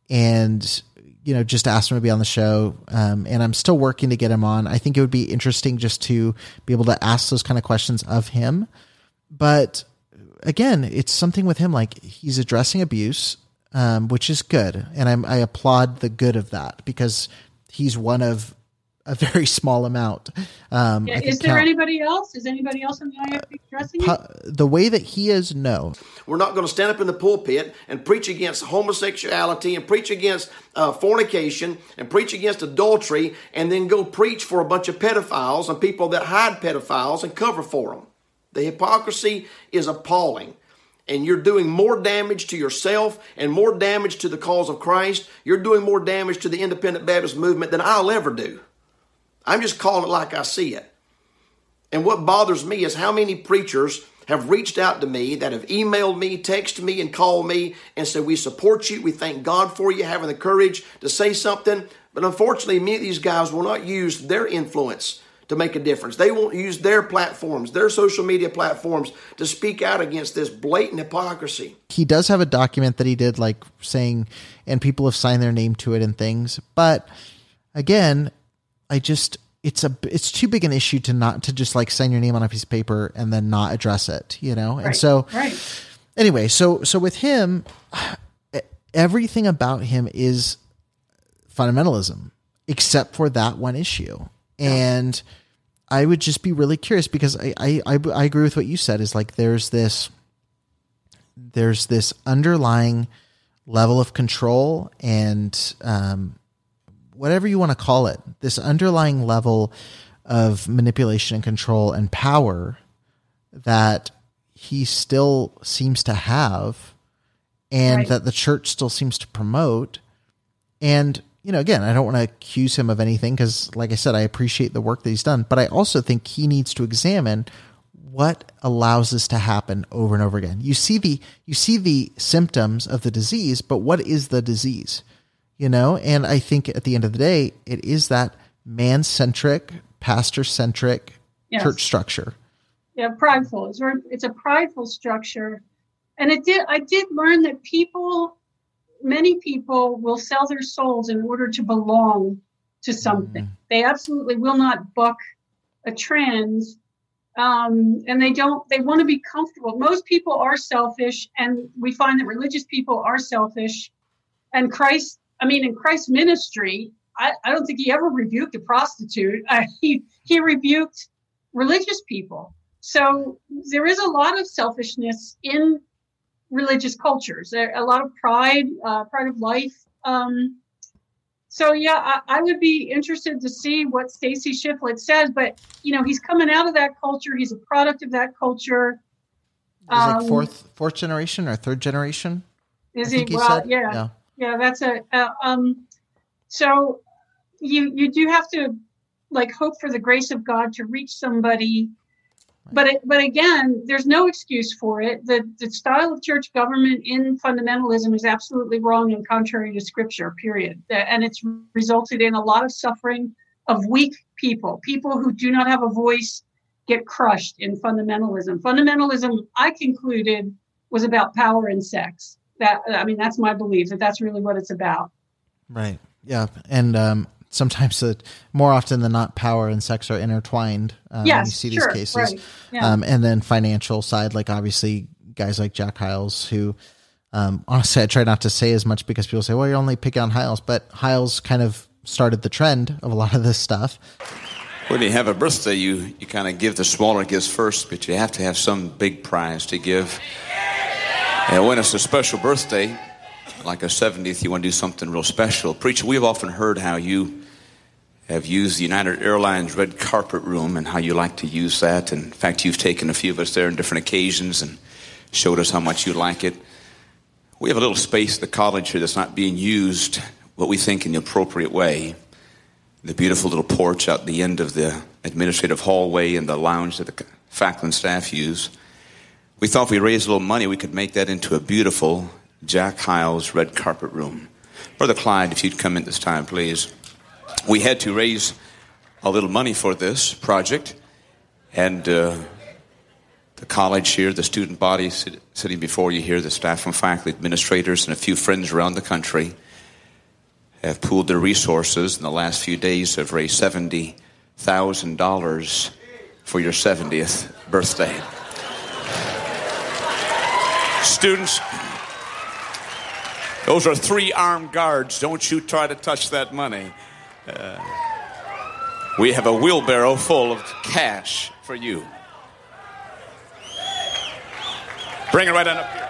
and, you know, just asked him to be on the show. Um, and I'm still working to get him on. I think it would be interesting just to be able to ask those kind of questions of him. But again, it's something with him, like he's addressing abuse, um, which is good. And I'm, I applaud the good of that because he's one of a very small amount. Um, yeah, is there count, anybody else? Is anybody else in the I F B addressing it? The way that he is, no. We're not going to stand up in the pulpit and preach against homosexuality and preach against uh, fornication and preach against adultery and then go preach for a bunch of pedophiles and people that hide pedophiles and cover for them. The hypocrisy is appalling. And you're doing more damage to yourself and more damage to the cause of Christ. You're doing more damage to the Independent Baptist movement than I'll ever do. I'm just calling it like I see it. And what bothers me is how many preachers have reached out to me that have emailed me, texted me, and called me and said, we support you. We thank God for you having the courage to say something. But unfortunately, many of these guys will not use their influence to make a difference. They won't use their platforms, their social media platforms to speak out against this blatant hypocrisy. He does have a document that he did like saying, and people have signed their name to it and things. But again, I just, it's a, it's too big an issue to not, to just like sign your name on a piece of paper and then not address it, you know? Right, and so right. anyway, so, so with him, everything about him is fundamentalism except for that one issue. And I would just be really curious because I, I, I, I agree with what you said is like, there's this, there's this underlying level of control and, um, whatever you want to call it, this underlying level of manipulation and control and power that he still seems to have, and Right. that the church still seems to promote. And, you know, again, I don't want to accuse him of anything because, like I said, I appreciate the work that he's done, but I also think he needs to examine what allows this to happen over and over again. You see the, you see the symptoms of the disease, but what is the disease? You know? And I think at the end of the day, it is that man-centric, pastor-centric Yes. church structure. Yeah, prideful. It's, very- it's a prideful structure. And it did, I did learn that people, many people will sell their souls in order to belong to something. Mm. They absolutely will not buck a trend. Um, and they don't, they want to be comfortable. Most people are selfish, and we find that religious people are selfish. And Christ, I mean, in Christ's ministry, I, I don't think he ever rebuked a prostitute. Uh, he, he rebuked religious people. So there is a lot of selfishness in religious cultures, there, a lot of pride, uh, pride of life. Um, so yeah, I, I would be interested to see what Stacy Shiflett says, but you know, he's coming out of that culture. He's a product of that culture. He's like Um, fourth, fourth generation or third generation. Is I he? think he Well, said. yeah, Yeah. yeah, that's a, uh, um, so you, you do have to like hope for the grace of God to reach somebody. But it, but again, there's no excuse for it. The the style of church government in fundamentalism is absolutely wrong and contrary to Scripture, period. And it's resulted in a lot of suffering of weak people. People who do not have a voice get crushed in fundamentalism. Fundamentalism, I concluded, was about power and sex. That I mean, that's my belief, that that's really what it's about. Right. Yeah. And um, sometimes, uh, more often than not, power and sex are intertwined. Um, Yes, when you see sure, these cases. right, yeah. Um, and then financial side, like obviously guys like Jack Hyles, who um, honestly I try not to say as much because people say, well, you're only picking on Hyles, but Hyles kind of started the trend of a lot of this stuff. When you have a birthday, you, you kind of give the smaller gifts first, but you have to have some big prize to give. And when it's a special birthday, like a seventieth, you want to do something real special. Preacher, we've often heard how you have used the United Airlines red carpet room and how you like to use that. And in fact, you've taken a few of us there on different occasions and showed us how much you like it. We have a little space at the college here that's not being used, what we think, in the appropriate way. The beautiful little porch out the end of the administrative hallway and the lounge that the faculty and staff use. We thought if we raised a little money, we could make that into a beautiful Jack Hyles red carpet room. Brother Clyde, if you'd come in this time, please. We had to raise a little money for this project, and uh, the college here, the student body sit, sitting before you here, the staff and faculty, administrators, and a few friends around the country have pooled their resources in the last few days, have raised seventy thousand dollars for your seventieth birthday. Students, those are three armed guards. Don't you try to touch that money. Uh, we have a wheelbarrow full of cash for you. Bring it right on up here.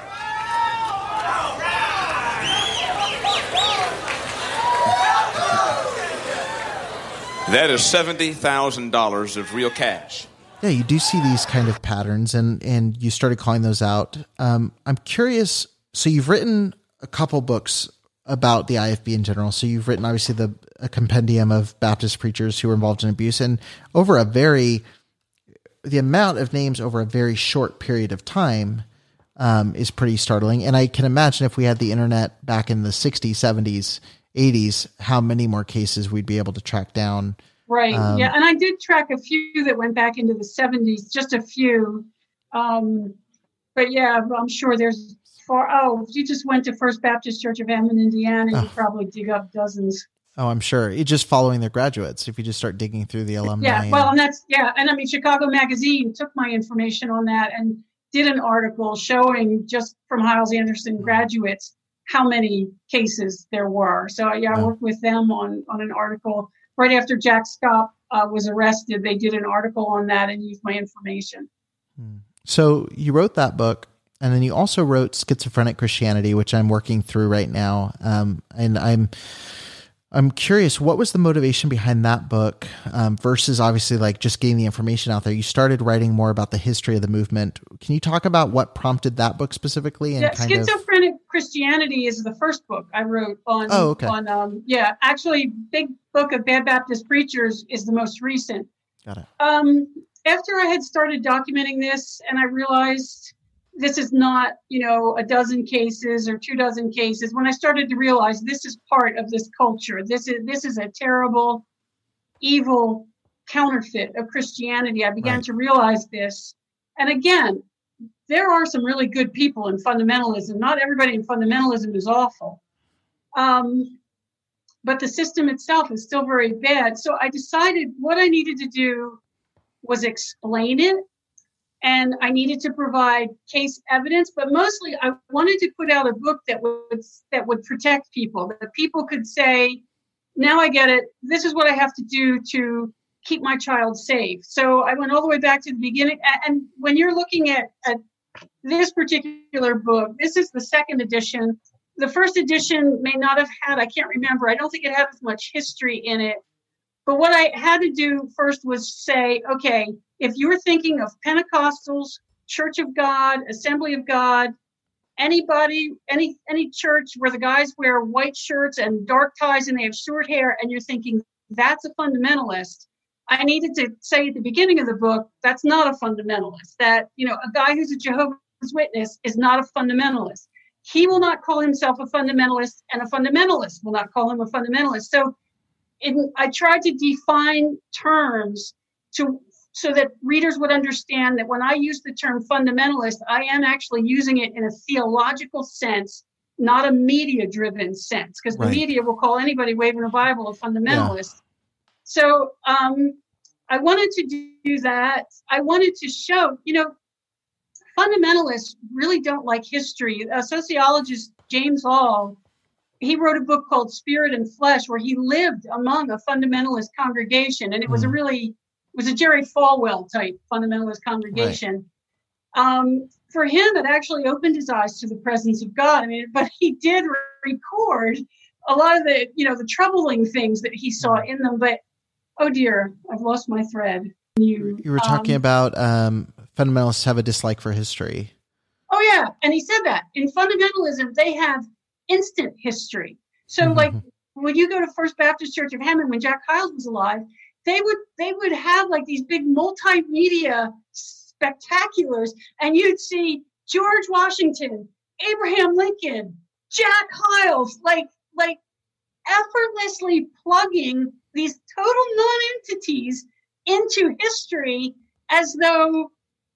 That is seventy thousand dollars of real cash. Yeah, you do see these kind of patterns, and, and you started calling those out. Um, I'm curious. So you've written a couple books about the I F B in general. So you've written, obviously, the a compendium of Baptist preachers who were involved in abuse, and over a very, the amount of names over a very short period of time um, is pretty startling. And I can imagine if we had the internet back in the sixties, seventies, eighties, how many more cases we'd be able to track down. Right. Um, yeah. And I did track a few that went back into the seventies, just a few. Um, but yeah, I'm sure there's far. Oh, if you just went to First Baptist Church of Hammond, Indiana, Oh. you'd probably dig up dozens. Oh, I'm sure. It's just following their graduates. If you just start digging through the alumni. Yeah. and- Well, and that's, yeah. And I mean, Chicago Magazine took my information on that and did an article showing just from Hyles Anderson graduates how many cases there were. So yeah, I Wow. worked with them on, on an article. Right after Jack Scott uh, was arrested, they did an article on that and used my information. So you wrote that book, and then you also wrote Schizophrenic Christianity, which I'm working through right now. Um, and I'm I'm curious, what was the motivation behind that book um, versus obviously like just getting the information out there? You started writing more about the history of the movement. Can you talk about what prompted that book specifically? And Yeah, kind Schizophrenic of... Christianity is the first book I wrote on. Oh, okay. On um, yeah, actually, Big Book of Bad Baptist Preachers is the most recent. Got it. Um, after I had started documenting this, and I realized this is not, you know, a dozen cases or two dozen cases. When I started to realize this is part of this culture, this is this is a terrible, evil counterfeit of Christianity, I began Right. to realize this. And again, there are some really good people in fundamentalism. Not everybody in fundamentalism is awful. Um, but the system itself is still very bad. So I decided what I needed to do was explain it. And I needed to provide case evidence, but mostly I wanted to put out a book that would that would protect people, that people could say, now I get it. This is what I have to do to keep my child safe. So I went all the way back to the beginning. And when you're looking at, at this particular book, this is the second edition. The first edition may not have had, I can't remember. I don't think it had as much history in it. But what I had to do first was say, okay, if you're thinking of Pentecostals, Church of God, Assembly of God, anybody, any any church where the guys wear white shirts and dark ties and they have short hair, and you're thinking that's a fundamentalist, I needed to say at the beginning of the book, that's not a fundamentalist. That, you know, a guy who's a Jehovah's Witness is not a fundamentalist. He will not call himself a fundamentalist, and a fundamentalist will not call him a fundamentalist. So in, I tried to define terms to so that readers would understand that when I use the term fundamentalist, I am actually using it in a theological sense, not a media-driven sense, because Right. the media will call anybody waving a Bible a fundamentalist. Yeah. So um, I wanted to do that. I wanted to show, you know, fundamentalists really don't like history. A sociologist, James All, he wrote a book called Spirit and Flesh, where he lived among a fundamentalist congregation, and it was a really It was a Jerry Falwell type fundamentalist congregation. Right. Um, for him, it actually opened his eyes to the presence of God. I mean, but he did record a lot of the, you know, the troubling things that he saw in them. But oh dear, I've lost my thread. You, you were talking um, about um, fundamentalists have a dislike for history. Oh yeah, and he said that in fundamentalism they have instant history. So mm-hmm. like when you go to First Baptist Church of Hammond when Jack Hyles was alive, they would they would have like these big multimedia spectaculars, and you'd see George Washington, Abraham Lincoln, Jack Hyles, like like effortlessly plugging these total non-entities into history as though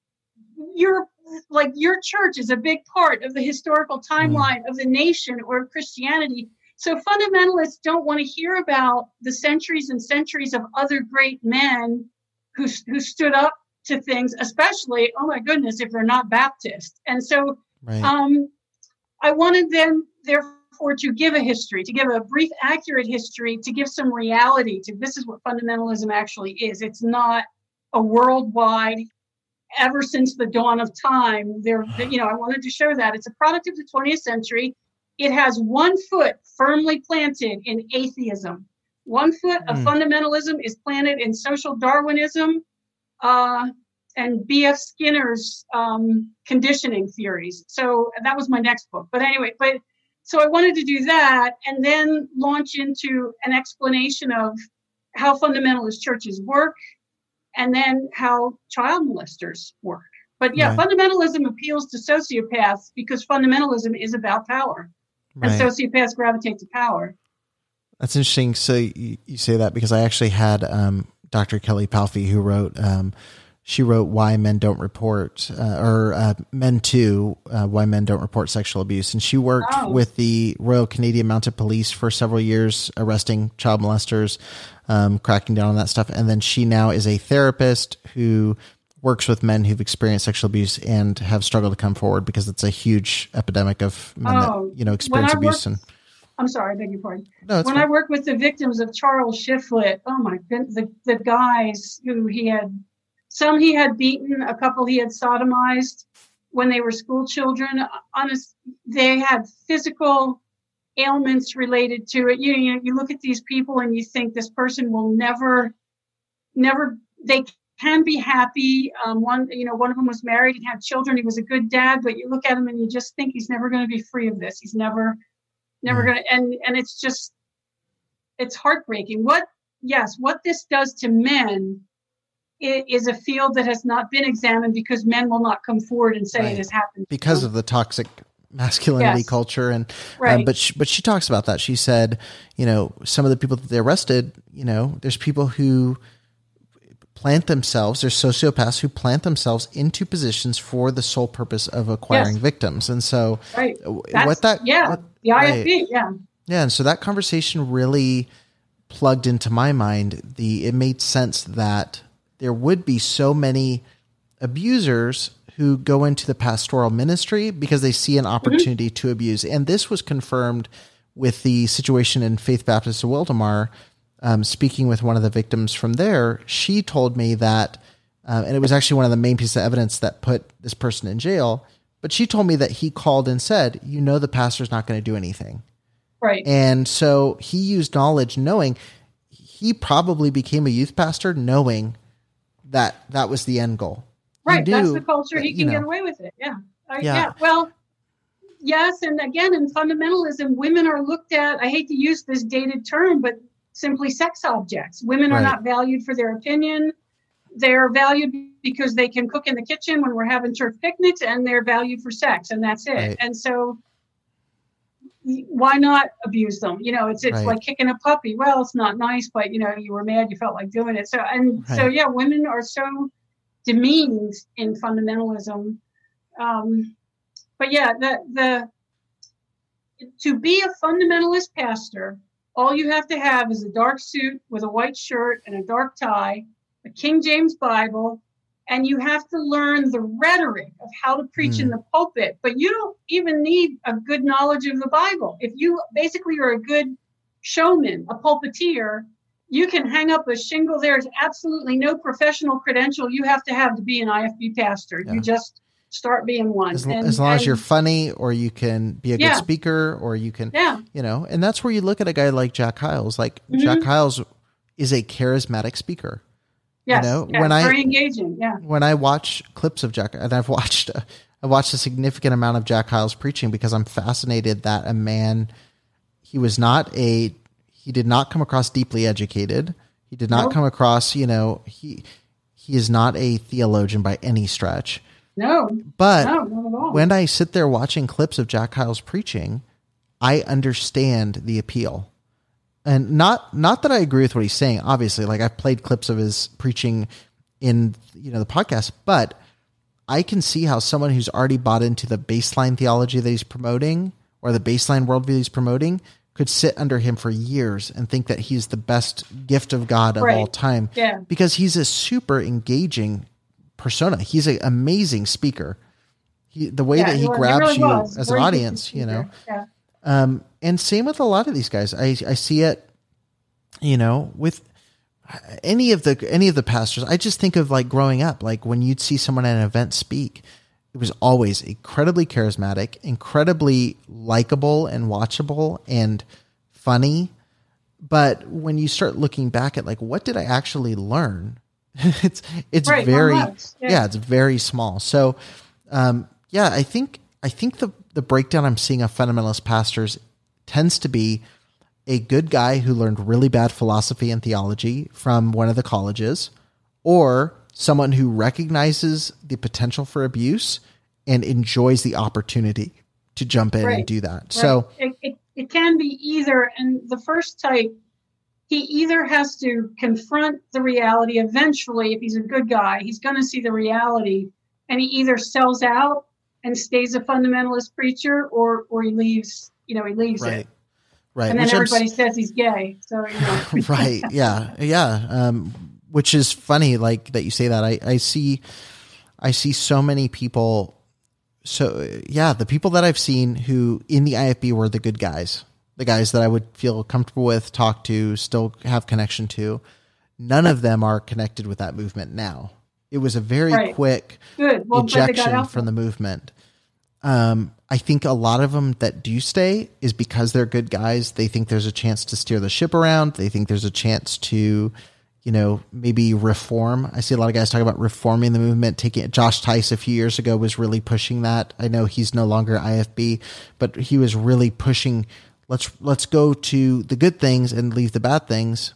your like your church is a big part of the historical timeline mm. of the nation or of Christianity. So fundamentalists don't want to hear about the centuries and centuries of other great men who who stood up to things, especially, oh my goodness, if they're not Baptist. And so right. um, I wanted them, therefore, to give a history, to give a brief, accurate history, to give some reality to this is what fundamentalism actually is. It's not a worldwide, ever since the dawn of time. There, you know, I wanted to show that it's a product of the twentieth century. It has one foot firmly planted in atheism. One foot of mm. fundamentalism is planted in social Darwinism uh, and B F Skinner's um, conditioning theories. So that was my next book. But anyway, but so I wanted to do that and then launch into an explanation of how fundamentalist churches work and then how child molesters work. But yeah, right. fundamentalism appeals to sociopaths because fundamentalism is about power. Right. And sociopaths gravitate to power. That's interesting. So you, you say that because I actually had um, Doctor Kelly Palfy, who wrote, um, she wrote Why Men Don't Report, uh, or uh, Men Too, uh, Why Men Don't Report Sexual Abuse. And she worked oh. with the Royal Canadian Mounted Police for several years, arresting child molesters, um, cracking down on that stuff. And then she now is a therapist who works with men who've experienced sexual abuse and have struggled to come forward because it's a huge epidemic of men oh, that, you know, experience abuse. Worked, and I'm sorry, I beg your pardon. No, when fine. I worked with the victims of Charles Shiflett, oh my goodness, the, the guys who he had, some he had beaten, a couple he had sodomized when they were school children. Honest, they had physical ailments related to it. You, you know, you look at these people and you think this person will never, never, they can be happy. Um, one, you know, one of them was married and had children. He was a good dad, but you look at him and you just think he's never going to be free of this. He's never, never mm. going to, and, and it's just, it's heartbreaking. What, yes, what this does to men is a field that has not been examined because men will not come forward and say right. it has happened. Because of the toxic masculinity yes. culture. And, right. um, but, she, but she talks about that. She said, you know, some of the people that they arrested, you know, there's people who plant themselves, there's sociopaths who plant themselves into positions for the sole purpose of acquiring yes. victims. And so right. That's, what that, yeah, what, the I F B, right. yeah. Yeah. And so that conversation really plugged into my mind. The, it made sense that there would be so many abusers who go into the pastoral ministry because they see an opportunity mm-hmm. to abuse. And this was confirmed with the situation in Faith Baptist of Wildomar. Um, speaking with one of the victims from there, she told me that, uh, and it was actually one of the main pieces of evidence that put this person in jail, but she told me that he called and said, you know, the pastor's not going to do anything. Right. And so he used knowledge, knowing he probably became a youth pastor, knowing that that was the end goal. Right. Knew, that's the culture. He can know, get away with it. Yeah. Uh, yeah. yeah. Well, yes. And again, in fundamentalism, women are looked at, I hate to use this dated term, but simply sex objects. Women right. are not valued for their opinion. They're valued because they can cook in the kitchen when we're having church picnics, and they're valued for sex, and that's it. Right. And so why not abuse them? You know, it's it's right. like kicking a puppy. Well, it's not nice, but you know, you were mad, you felt like doing it. So and right. so yeah, women are so demeaned in fundamentalism. Um, but yeah, the the to be a fundamentalist pastor, all you have to have is a dark suit with a white shirt and a dark tie, a King James Bible, and you have to learn the rhetoric of how to preach mm. in the pulpit. But you don't even need a good knowledge of the Bible. If you basically are a good showman, a pulpiteer, you can hang up a shingle. There's absolutely no professional credential you have to have to be an I F B pastor. Yeah. You just start being one. As, and, as long and, as you're funny, or you can be a good yeah. speaker, or you can, yeah. you know, and that's where you look at a guy like Jack Hyles. Like mm-hmm. Jack Hyles is a charismatic speaker. Yes, you know, yes, when very I, engaging. Yeah. When I watch clips of Jack, and I've watched, uh, I watched a significant amount of Jack Hyles preaching because I'm fascinated that a man, he was not a, he did not come across deeply educated. He did not nope. come across, you know, he, he is not a theologian by any stretch. No, but no, not at all. When I sit there watching clips of Jack Hyles preaching, I understand the appeal. And not, not that I agree with what he's saying, obviously, like I've played clips of his preaching in, you know, the podcast, but I can see how someone who's already bought into the baseline theology that he's promoting, or the baseline worldview he's promoting, could sit under him for years and think that he's the best gift of God of right. all time. Yeah. Because he's a super engaging persona. He's an amazing speaker. He, the way yeah, that he was, grabs really you was. as Very an audience, you know, yeah. um, and same with a lot of these guys. I, I see it, you know, with any of the, any of the pastors. I just think of like growing up, like when you'd see someone at an event speak, it was always incredibly charismatic, incredibly likable and watchable and funny. But when you start looking back at like, what did I actually learn? it's, it's right, very, yeah. yeah, it's very small. So, um, yeah, I think, I think the, the breakdown I'm seeing of fundamentalist pastors tends to be a good guy who learned really bad philosophy and theology from one of the colleges, or someone who recognizes the potential for abuse and enjoys the opportunity to jump in right. and do that. Right. So it, it, it can be either, and the first type, he either has to confront the reality eventually. If he's a good guy, he's going to see the reality, and he either sells out and stays a fundamentalist preacher, or or he leaves, you know, he leaves right. it. Right. And then Which everybody I'm, says he's gay. So, you know. right. Yeah. Yeah. Um, which is funny, like that you say that. I, I see, I see so many people. So yeah, the people that I've seen who in the I F B were the good guys, the guys that I would feel comfortable with, talk to, still have connection to. None of them are connected with that movement now. It was a very right. quick good. Well, ejection from the movement. Um, I think a lot of them that do stay is because they're good guys. They think there's a chance to steer the ship around. They think there's a chance to, you know, maybe reform. I see a lot of guys talking about reforming the movement. Taking it. Josh Tice a few years ago was really pushing that. I know he's no longer I F B, but he was really pushing. Let's let's go to the good things and leave the bad things.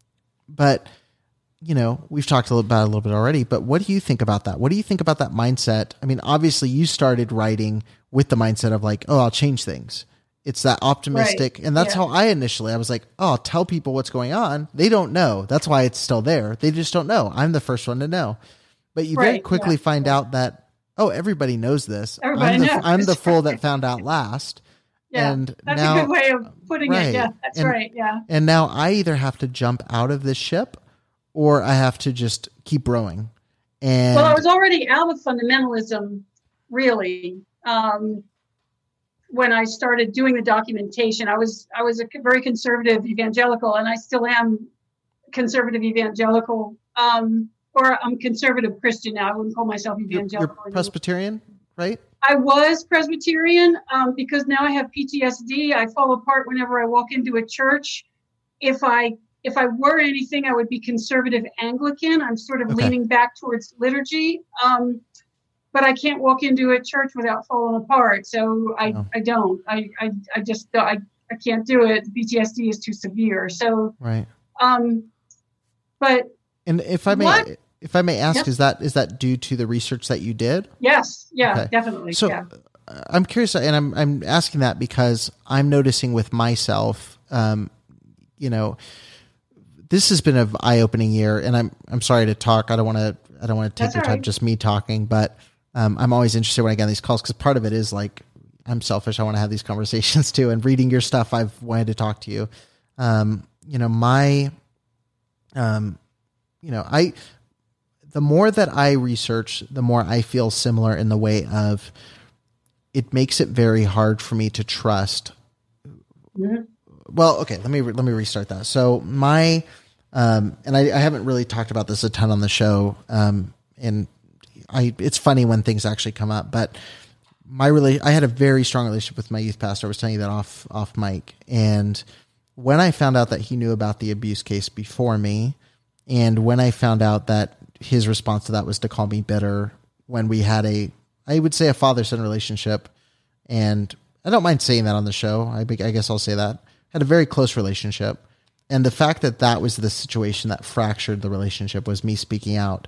But you know, we've talked a little about it a little bit already. But what do you think about that? What do you think about that mindset? I mean, obviously, you started writing with the mindset of like, oh, I'll change things. It's that optimistic. Right. And that's yeah. how I initially, I was like, oh, I'll tell people what's going on. They don't know. That's why it's still there. They just don't know. I'm the first one to know. But you right. very quickly yeah. find yeah. out that, oh, everybody knows this. Everybody I'm the, knows. I'm the fool that found out last. Yeah, and that's now, a good way of putting right. it. Yeah, that's and, right. Yeah. And now I either have to jump out of this ship or I have to just keep rowing. And well, I was already out of fundamentalism, really. Um, when I started doing the documentation, I was I was a very conservative evangelical, and I still am conservative evangelical, um, or I'm conservative Christian now. I wouldn't call myself evangelical. You're, you're Presbyterian, right? I was Presbyterian um, because now I have P T S D. I fall apart whenever I walk into a church. If I if I were anything, I would be conservative Anglican. I'm sort of okay. leaning back towards liturgy. Um, But I can't walk into a church without falling apart. So I, no. I don't. I, I, I just I, I can't do it. P T S D is too severe. So right. Um, but and if I may, what? if I may ask, Yep. is that is that due to the research that you did? Yes. Yeah. Okay. Definitely. So yeah. I'm curious, and I'm I'm asking that because I'm noticing with myself, um, you know, this has been an eye-opening year, and I'm I'm sorry to talk. I don't want to I don't want to take That's your time, right. just me talking, but. Um, I'm always interested when I get on these calls because part of it is like I'm selfish. I want to have these conversations too. And reading your stuff, I've wanted to talk to you. Um, you know, my, um, you know, I, the more that I research, the more I feel similar in the way of it makes it very hard for me to trust. Mm-hmm. Well, okay, let me, let me restart that. So my, um, and I, I haven't really talked about this a ton on the show. Um, and I, it's funny when things actually come up, but my really, I had a very strong relationship with my youth pastor. I was telling you that off, off mic. And when I found out that he knew about the abuse case before me, and when I found out that his response to that was to call me bitter when we had a, I would say a father-son relationship. And I don't mind saying that on the show. I, I guess I'll say that. Had a very close relationship. And the fact that that was the situation that fractured the relationship was me speaking out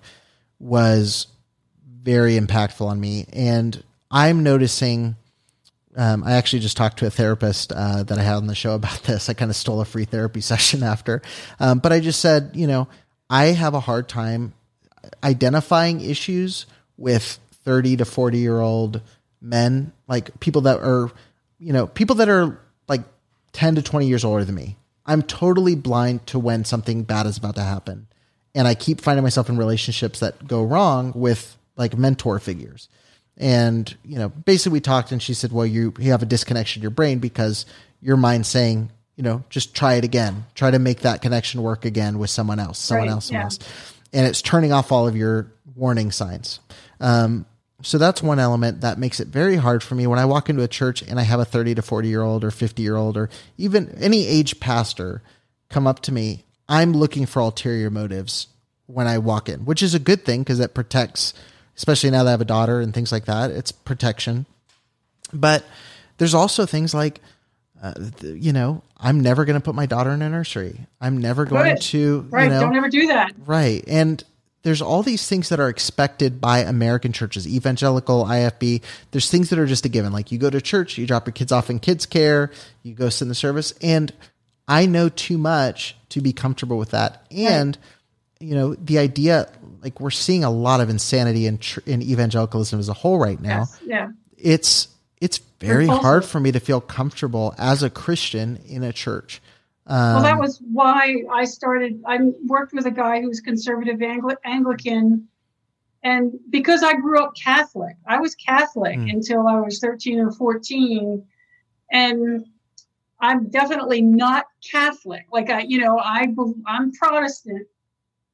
was very impactful on me. And I'm noticing, um, I actually just talked to a therapist uh, that I had on the show about this. I kind of stole a free therapy session after. Um, but I just said, you know, I have a hard time identifying issues with thirty to forty year old men, like people that are, you know, people that are like ten to twenty years older than me. I'm totally blind to when something bad is about to happen. And I keep finding myself in relationships that go wrong with like mentor figures. And, you know, basically we talked and she said, well, you, you have a disconnection in your brain because your mind's saying, you know, just try it again, try to make that connection work again with someone else, someone Right, else, someone yeah. else. And it's turning off all of your warning signs. Um, so that's one element that makes it very hard for me when I walk into a church and I have a thirty to forty year old or fifty year old or even any age pastor come up to me. I'm looking for ulterior motives when I walk in, which is a good thing because it protects, especially now that I have a daughter and things like that. It's protection. But there's also things like, uh, th- you know, I'm never going to put my daughter in a nursery. I'm never going Good. to, Right. you know, Don't ever do that. right. And there's all these things that are expected by American churches, evangelical, I F B. There's things that are just a given. Like you go to church, you drop your kids off in kids care, you go sit in the service. And I know too much to be comfortable with that. And, right. you know, the idea, like we're seeing a lot of insanity in, tr- in evangelicalism as a whole right now. Yes. Yeah. It's, it's very Repulsive. hard for me to feel comfortable as a Christian in a church. Um, Well, that was why I started. I worked with a guy who's conservative Angli- Anglican. And because I grew up Catholic, I was Catholic Mm. until I was thirteen or fourteen. And I'm definitely not Catholic. Like I, you know, I, bel- I'm Protestant,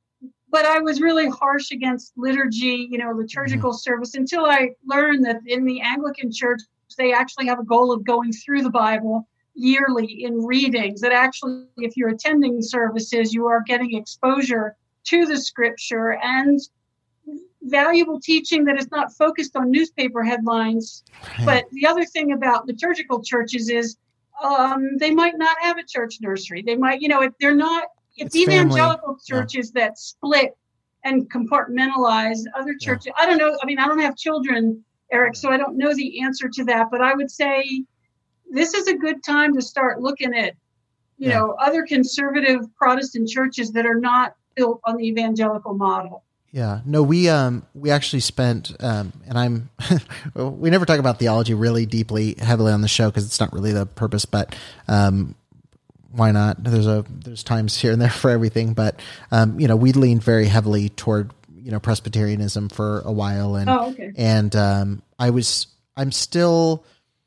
but I was really harsh against liturgy, you know, liturgical mm-hmm. service, until I learned that in the Anglican Church, they actually have a goal of going through the Bible yearly in readings. That actually, if you're attending services, you are getting exposure to the scripture and valuable teaching that is not focused on newspaper headlines. Right. But the other thing about liturgical churches is um, they might not have a church nursery. They might, you know, if they're not, it's, it's evangelical family. churches yeah. that split and compartmentalize other churches. Yeah. I don't know. I mean, I don't have children, Eric, so I don't know the answer to that. But I would say this is a good time to start looking at, you yeah. know, other conservative Protestant churches that are not built on the evangelical model. Yeah, no, we, um, we actually spent, um, and I'm, we never talk about theology really deeply, heavily on the show, cause it's not really the purpose, but, um, why not? There's a, there's times here and there for everything, but, um, you know, we leaned very heavily toward, you know, Presbyterianism for a while. And, oh, okay. and, um, I was, I'm still,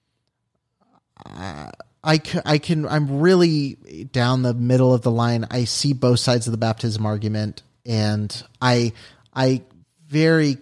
uh, I, I can, I'm really down the middle of the line. I see both sides of the baptism argument. And I, I very,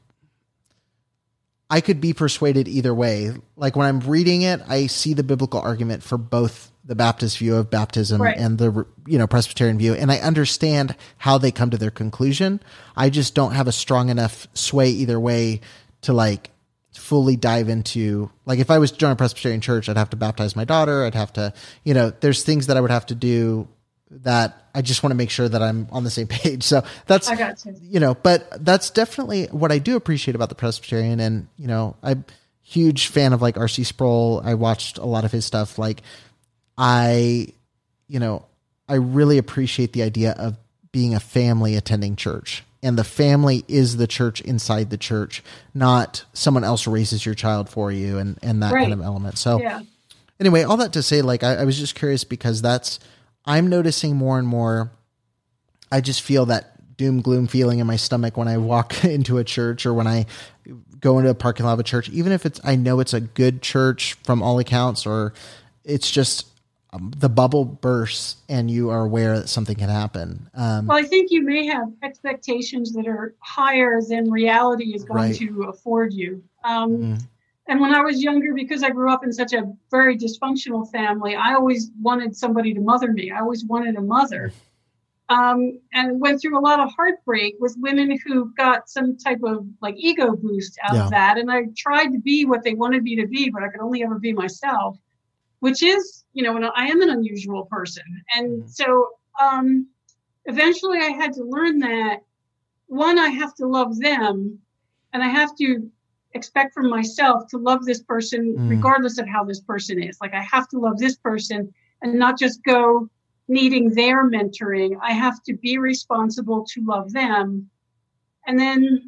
I could be persuaded either way. Like when I'm reading it, I see the biblical argument for both the Baptist view of baptism right. and the, you know, Presbyterian view. And I understand how they come to their conclusion. I just don't have a strong enough sway either way to like fully dive into, like if I was to join a Presbyterian church, I'd have to baptize my daughter. I'd have to, you know, there's things that I would have to do that I just want to make sure that I'm on the same page. So that's, I got you. you know, but that's definitely what I do appreciate about the Presbyterian. And, you know, I'm a huge fan of like R C Sproul. I watched a lot of his stuff. Like I, you know, I really appreciate the idea of being a family attending church, and the family is the church inside the church, not someone else raises your child for you and, and that right. kind of element. So yeah. anyway, all that to say, like, I, I was just curious because that's, I'm noticing more and more, I just feel that doom gloom feeling in my stomach when I walk into a church or when I go into a parking lot of a church, even if it's, I know it's a good church from all accounts, or it's just um, the bubble bursts and you are aware that something can happen. Um, well, I think you may have expectations that are higher than reality is going right. to afford you. Um, mm. And when I was younger, because I grew up in such a very dysfunctional family, I always wanted somebody to mother me. I always wanted a mother. Um, and went through a lot of heartbreak with women who got some type of like ego boost out yeah. of that. And I tried to be what they wanted me to be, but I could only ever be myself, which is, you know, I am an unusual person. And so um, eventually I had to learn that, one, I have to love them, and I have to expect from myself to love this person mm. regardless of how this person is. Like I have to love this person and not just go needing their mentoring. I have to be responsible to love them. And then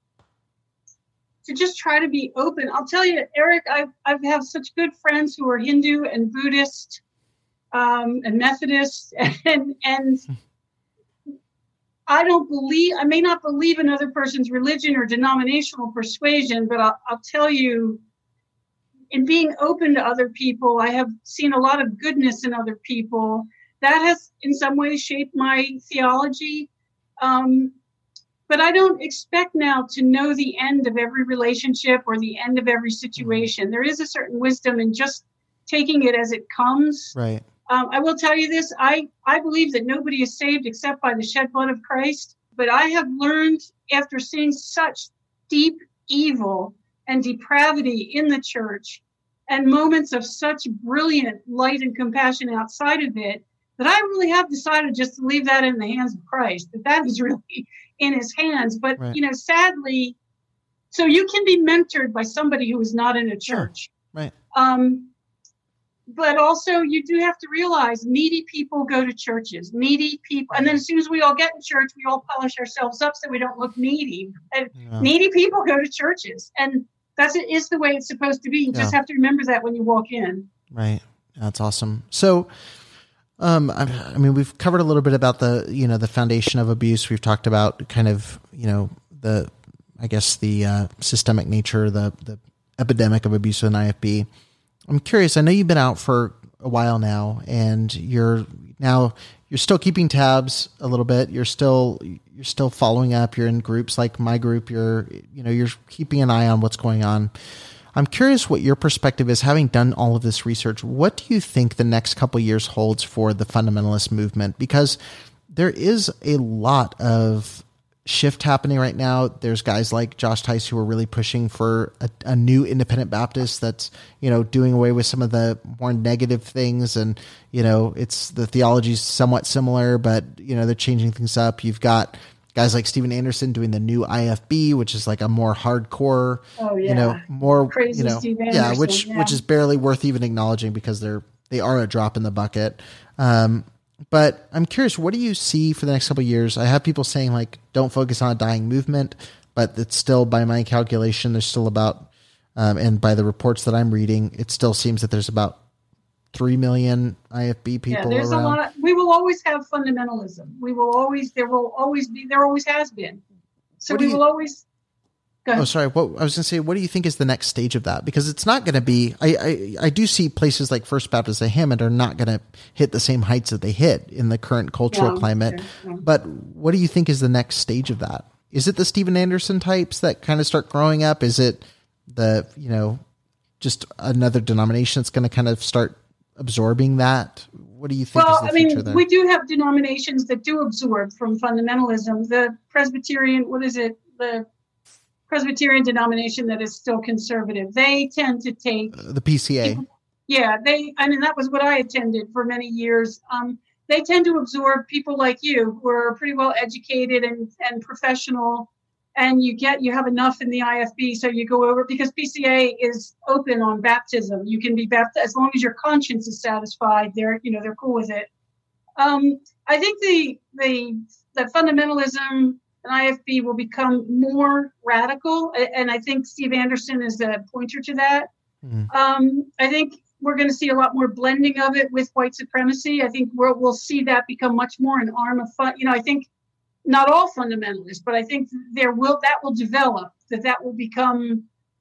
to just try to be open. I'll tell you, Eric, I've, I've have such good friends who are Hindu and Buddhist um, and Methodist, and, and I don't believe, I may not believe in other person's religion or denominational persuasion, but I'll, I'll tell you, in being open to other people, I have seen a lot of goodness in other people. That has in some ways shaped my theology. Um, but I don't expect now to know the end of every relationship or the end of every situation. There is a certain wisdom in just taking it as it comes. Right. Um, I will tell you this, I, I believe that nobody is saved except by the shed blood of Christ. But I have learned, after seeing such deep evil and depravity in the church and moments of such brilliant light and compassion outside of it, that I really have decided just to leave that in the hands of Christ, that that is really in his hands. But, right. you know, sadly, so you can be mentored by somebody who is not in a church. Sure. Right. Um, But also you do have to realize needy people go to churches, needy people. And then as soon as we all get in church, we all polish ourselves up so we don't look needy. And yeah. needy people go to churches. And that's it is the way it's supposed to be. You yeah. just have to remember that when you walk in. Right. That's awesome. So, um, I, I mean, we've covered a little bit about the, you know, the foundation of abuse. We've talked about kind of, you know, the, I guess the uh, systemic nature, the, the epidemic of abuse within I F B. I'm curious. I know you've been out for a while now, and you're now you're still keeping tabs a little bit. You're still, you're still following up. You're in groups like my group. You're, you know, you're keeping an eye on what's going on. I'm curious what your perspective is, having done all of this research. What do you think the next couple of years holds for the fundamentalist movement? Because there is a lot of shift happening right now. There's guys like Josh Tice who are really pushing for a, a new independent Baptist that's, you know, doing away with some of the more negative things. And, you know, it's the theology is somewhat similar, but, you know, they're changing things up. You've got guys like Steven Anderson doing the new I F B, which is like a more hardcore, oh, yeah. you know, more, crazy you know, Steve yeah, Anderson, which, yeah. which is barely worth even acknowledging because they're, they are a drop in the bucket. Um, But I'm curious, what do you see for the next couple of years? I have people saying like, don't focus on a dying movement, but it's still, by my calculation, there's still about, um, and by the reports that I'm reading, it still seems that there's about three million I F B people Yeah, there's around. a lot. We will always have fundamentalism. We will always, there will always be, there always has been. So What do we you- will always. Go ahead. Oh, sorry. What I was going to say, what do you think is the next stage of that? Because it's not going to be, I, I, I do see places like First Baptist of Hammond are not going to hit the same heights that they hit in the current cultural No, climate. sure, no. But what do you think is the next stage of that? Is it the Steven Anderson types that kind of start growing up? Is it the, you know, just another denomination that's going to kind of start absorbing that? What do you think Well, is the I future mean, there? we do have denominations that do absorb from fundamentalism. The Presbyterian, what is it? The Presbyterian denomination that is still conservative. They tend to take, Uh, the P C A. yeah, they, I mean, that was what I attended for many years. Um, they tend to absorb people like you who are pretty well educated and, and professional. And you get, you have enough in the I F B. So you go over, because P C A is open on baptism. You can be baptized as long as your conscience is satisfied. They're, you know, they're cool with it. Um, I think the, the, the fundamentalism and I F B will become more radical. And I think Steve Anderson is a pointer to that. Mm. Um, I think we're going to see a lot more blending of it with white supremacy. I think we'll, we'll see that become much more an arm of fun. You know, I think not all fundamentalists, but I think there will, that will develop, that that will become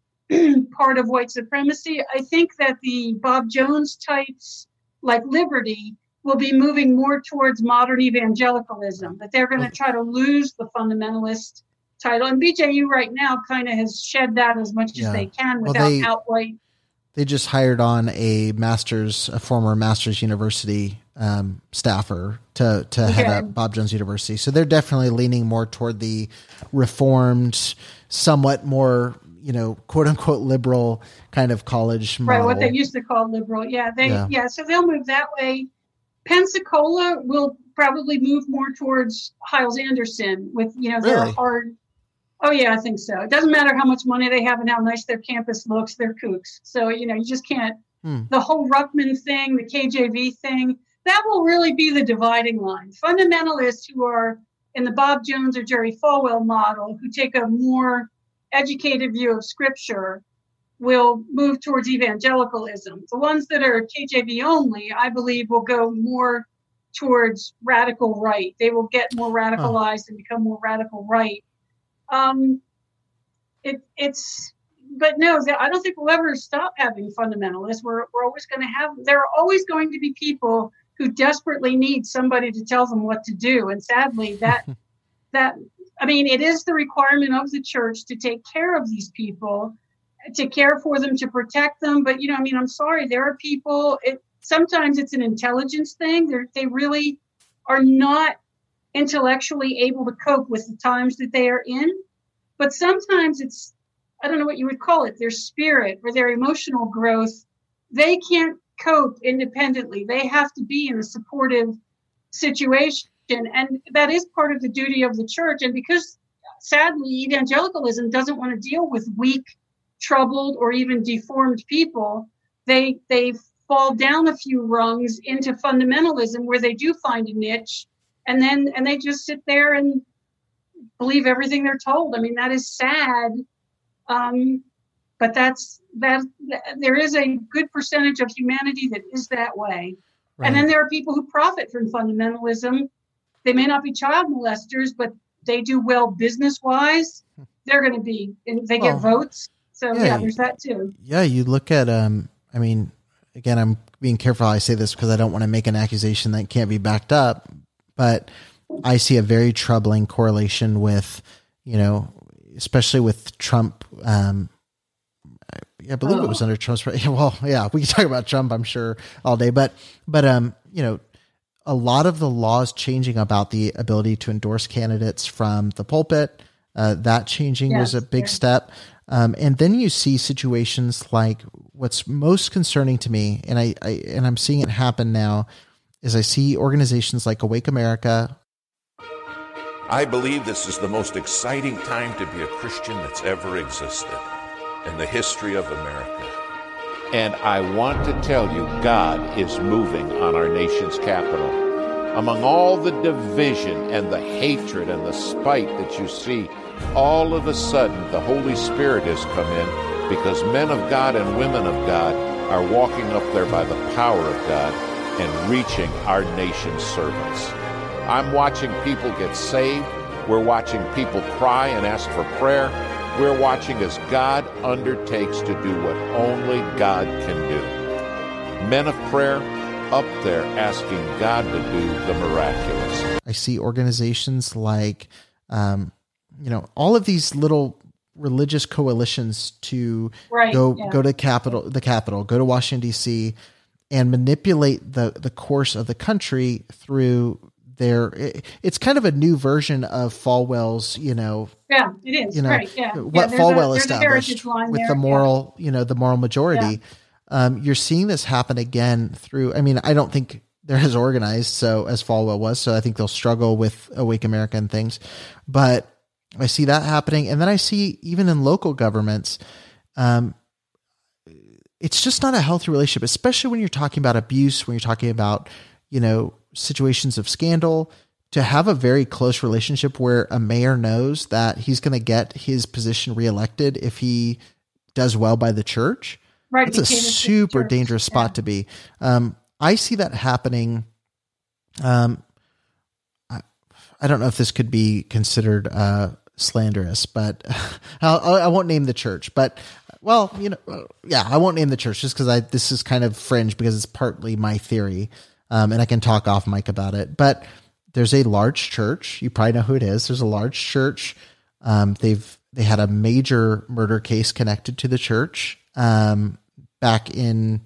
part of white supremacy. I think that the Bob Jones types like Liberty will be moving more towards modern evangelicalism, that they're going to try to lose the fundamentalist title. And B J U right now kind of has shed that as much Yeah. as they can Well, without they- outright. They just hired on a master's, a former master's university um, staffer to to head Okay. up Bob Jones University. So they're definitely leaning more toward the reformed, somewhat more, you know, quote unquote liberal kind of college model. Right, what they used to call liberal. Yeah, they Yeah. yeah. So they'll move that way. Pensacola will probably move more towards Hiles Anderson with, you know, their Really? hard. Oh yeah, I think so. It doesn't matter how much money they have and how nice their campus looks. They're kooks. So you know, you just can't. Hmm. The whole Ruckman thing, the K J V thing, that will really be the dividing line. Fundamentalists who are in the Bob Jones or Jerry Falwell model, who take a more educated view of Scripture, will move towards evangelicalism. The ones that are K J V only, I believe, will go more towards radical right. They will get more radicalized and become more radical right. Um, it, it's, but no, I don't think we'll ever stop having fundamentalists. We're we're always going to have. There are always going to be people who desperately need somebody to tell them what to do, and sadly, that that I mean, it is the requirement of the church to take care of these people, to care for them, to protect them. But, you know, I mean, I'm sorry, there are people, it, sometimes it's an intelligence thing. They're, they really are not intellectually able to cope with the times that they are in. But sometimes it's, I don't know what you would call it, their spirit or their emotional growth. They can't cope independently. They have to be in a supportive situation. And that is part of the duty of the church. And because sadly, evangelicalism doesn't want to deal with weak, troubled, or even deformed people, they they fall down a few rungs into fundamentalism where they do find a niche, and then and they just sit there and believe everything they're told. I mean, that is sad. Um, but that's that there is a good percentage of humanity that is that way. Right. And then there are people who profit from fundamentalism. They may not be child molesters, but they do well business-wise. They're going to be, and they get Well, votes. So yeah, yeah, there's that too. Yeah, you look at, um, I mean, again, I'm being careful how I say this because I don't want to make an accusation that can't be backed up, but I see a very troubling correlation with, you know, especially with Trump. Um, I believe oh. it was under Trump's. Well, yeah, we can talk about Trump, I'm sure, all day, but, but, um, you know, a lot of the laws changing about the ability to endorse candidates from the pulpit, uh, that changing yes, was a big yes. step. Um, and then you see situations like what's most concerning to me, and I, I and I'm seeing it happen now, is I see organizations like Awake America. I believe this is the most exciting time to be a Christian that's ever existed in the history of America. And I want to tell you, God is moving on our nation's capital. Among all the division and the hatred and the spite that you see, all of a sudden the Holy Spirit has come in because men of God and women of God are walking up there by the power of God and reaching our nation's servants. I'm watching people get saved. We're watching people cry and ask for prayer. We're watching as God undertakes to do what only God can do. Men of prayer up there asking God to do the miraculous. I see organizations like, um, you know, all of these little religious coalitions to right, go yeah. go to Capitol, the Capitol, go to Washington, D C, and manipulate the the course of the country through their. It, it's kind of a new version of Falwell's, you know. Yeah, it is. You know, right, yeah. What yeah, Falwell a, established with there, the moral, yeah. you know, the moral majority. Yeah. Um, you're seeing this happen again through. I mean, I don't think they're as organized so as Falwell was, so I think they'll struggle with Awake America and things, but I see that happening. And then I see even in local governments, um, it's just not a healthy relationship, especially when you're talking about abuse, when you're talking about, you know, situations of scandal, to have a very close relationship where a mayor knows that he's going to get his position reelected if he does well by the church. Right. It's a super dangerous spot yeah. to be. Um, I see that happening. Um, I, I don't know if this could be considered, uh, slanderous, but I'll, I won't name the church, but well, you know, yeah, I won't name the church just because I, this is kind of fringe because it's partly my theory. Um, and I can talk off mic about it, but there's a large church. You probably know who it is. There's a large church. Um, they've, they had a major murder case connected to the church, um, back in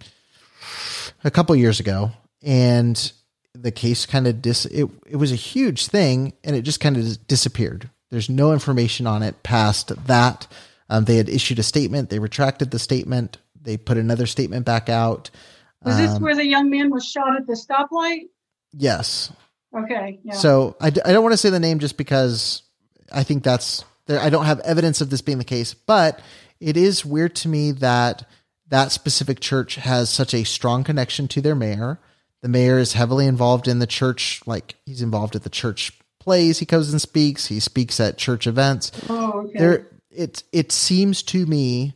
a couple years ago. And the case kind of dis it, it was a huge thing and it just kind of disappeared. There's no information on it past that. Um, they had issued a statement. They retracted the statement. They put another statement back out. Was um, this where the young man was shot at the stoplight? Yes. Okay. Yeah. So I, I don't want to say the name just because I think that's there. I don't have evidence of this being the case, but it is weird to me that that specific church has such a strong connection to their mayor. The mayor is heavily involved in the church. Like he's involved at the church plays. He goes and speaks. He speaks at church events. Oh, okay. There, it, it seems to me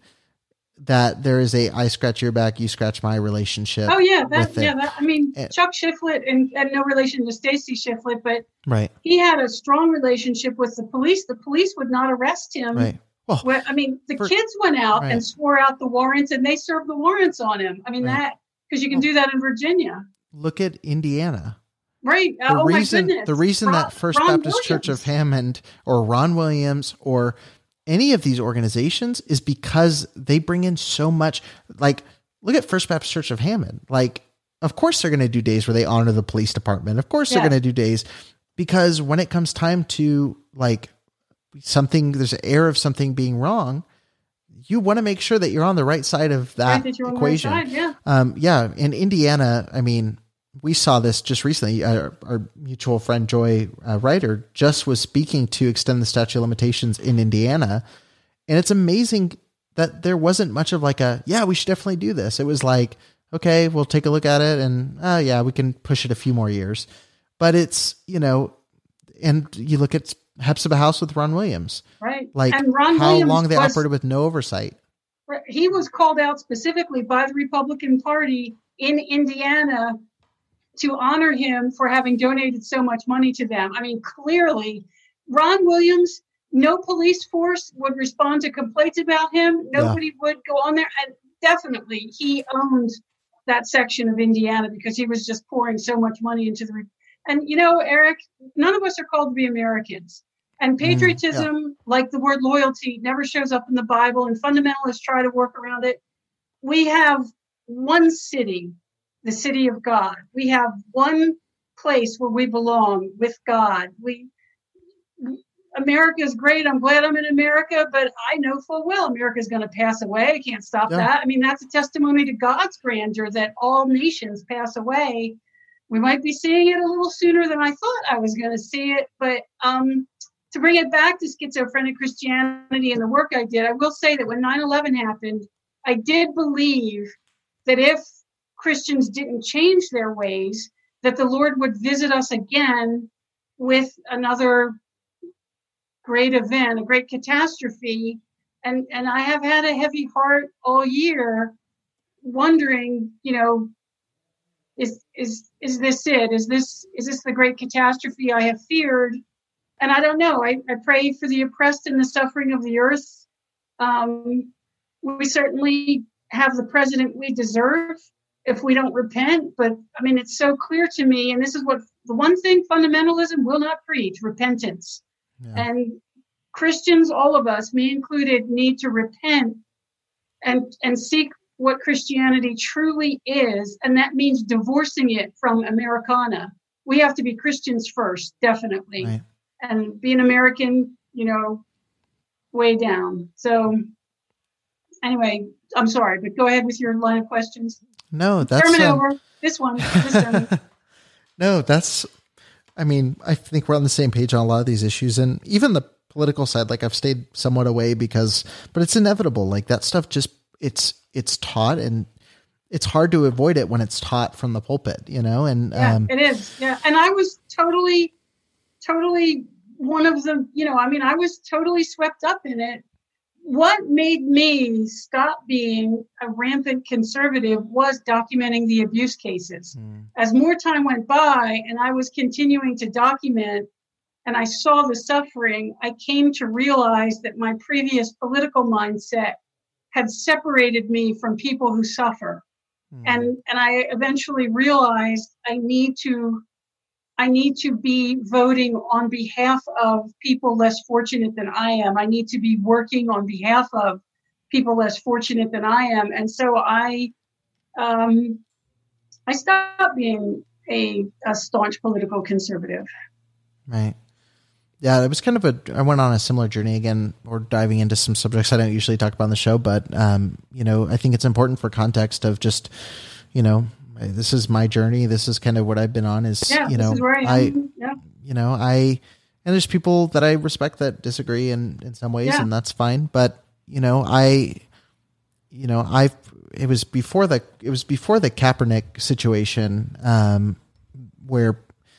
that there is a, I scratch your back, you scratch my relationship. Oh yeah. That, yeah. That, I mean, and, Chuck Shiflett and, and no relation to Stacy Shiflett, but right. he had a strong relationship with the police. The police would not arrest him. Right. Well, well, I mean, the for, kids went out right. and swore out the warrants and they served the warrants on him. I mean, right. that, because you can well, do that in Virginia. Look at Indiana. Right. The oh, reason, my goodness. The reason Ron, that First Ron Baptist Williams. Church of Hammond or Ron Williams or any of these organizations is because they bring in so much. Like, look at First Baptist Church of Hammond. Like, of course they're going to do days where they honor the police department. Of course yeah. they're going to do days because when it comes time to like something, there's an air of something being wrong. You want to make sure that you're on the right side of that, that equation. Right side, yeah. Um, yeah. In Indiana, I mean, we saw this just recently. Our, our mutual friend, Joy uh, Ryder, just was speaking to extend the statute of limitations in Indiana. And it's amazing that there wasn't much of like a, yeah, we should definitely do this. It was like, okay, we'll take a look at it and, uh, yeah, we can push it a few more years. But it's, you know, and you look at Hepzibah House with Ron Williams. Right. Like and Ron how Williams long they was, operated with no oversight. He was called out specifically by the Republican Party in Indiana to honor him for having donated so much money to them. I mean, clearly, Ron Williams, no police force would respond to complaints about him. Nobody yeah. would go on there. And definitely, he owned that section of Indiana because he was just pouring so much money into the. Re- and you know, Eric, none of us are called to be Americans. And patriotism, mm, yeah. like the word loyalty, never shows up in the Bible, and fundamentalists try to work around it. We have one city, the city of God. We have one place where we belong with God. We. America is great. I'm glad I'm in America, but I know full well America is going to pass away. I can't stop yeah. that. I mean, that's a testimony to God's grandeur that all nations pass away. We might be seeing it a little sooner than I thought I was going to see it. But um, to bring it back to schizophrenic Christianity and the work I did, I will say that when nine eleven happened, I did believe that if Christians didn't change their ways, that the Lord would visit us again with another great event, a great catastrophe. And, and I have had a heavy heart all year wondering, you know, is, is, is this it? Is this, is this the great catastrophe I have feared? And I don't know. I, I pray for the oppressed and the suffering of the earth. Um, we certainly have the president we deserve if we don't repent. But I mean, it's so clear to me, and this is what the one thing fundamentalism will not preach: repentance. Yeah. And Christians, all of us, me included, need to repent and, and seek what Christianity truly is. And that means divorcing it from Americana. We have to be Christians first, definitely. Right. And be an American, you know, way down. So anyway, I'm sorry, but go ahead with your line of questions. No, that's... Term it um... over. This one. This one. No, that's... I mean, I think we're on the same page on a lot of these issues, and even the political side, like I've stayed somewhat away because, but it's inevitable. Like that stuff just, it's, it's taught, and it's hard to avoid it when it's taught from the pulpit, you know? And, yeah, um, it is. Yeah. And I was totally, totally one of the, you know, I mean, I was totally swept up in it. What made me stop being a rampant conservative was documenting the abuse cases. Mm. As more time went by and I was continuing to document and I saw the suffering, I came to realize that my previous political mindset had separated me from people who suffer. Mm. And, and I eventually realized I need to I need to be voting on behalf of people less fortunate than I am. I need to be working on behalf of people less fortunate than I am. And so I, um, I stopped being a, a staunch political conservative. Right. Yeah, it was kind of a, I went on a similar journey again. We're diving into some subjects I don't usually talk about on the show, but, um, you know, I think it's important for context of just, you know, this is my journey. This is kind of what I've been on is, yeah, you know, this is where I, I am. Yeah. you know, I, and there's people that I respect that disagree in, in some ways, yeah. and that's fine. But, you know, I, you know, I, it was before the, it was before the Kaepernick situation, um, where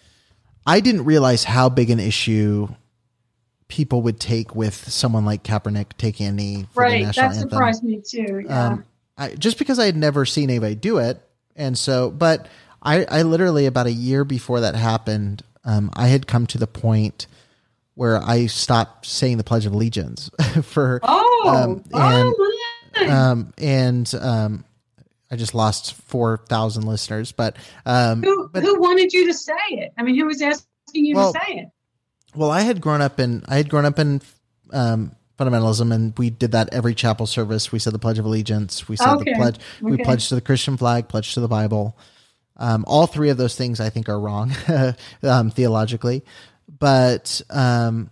I didn't realize how big an issue people would take with someone like Kaepernick taking a knee for right. the national That anthem. surprised me too. Yeah. Um, I, just because I had never seen anybody do it. And so, but I, I literally about a year before that happened, um, I had come to the point where I stopped saying the Pledge of Allegiance for, oh, um, and, oh, um, and, um, I just lost four thousand listeners, but, um, who, but, who wanted you to say it? I mean, who was asking you well, to say it? Well, I had grown up in, I had grown up in, um, fundamentalism, and we did that every chapel service. We said the Pledge of Allegiance. We said okay. the pledge. Okay. We pledged to the Christian flag, pledged to the Bible. Um, all three of those things I think are wrong um, theologically, but um,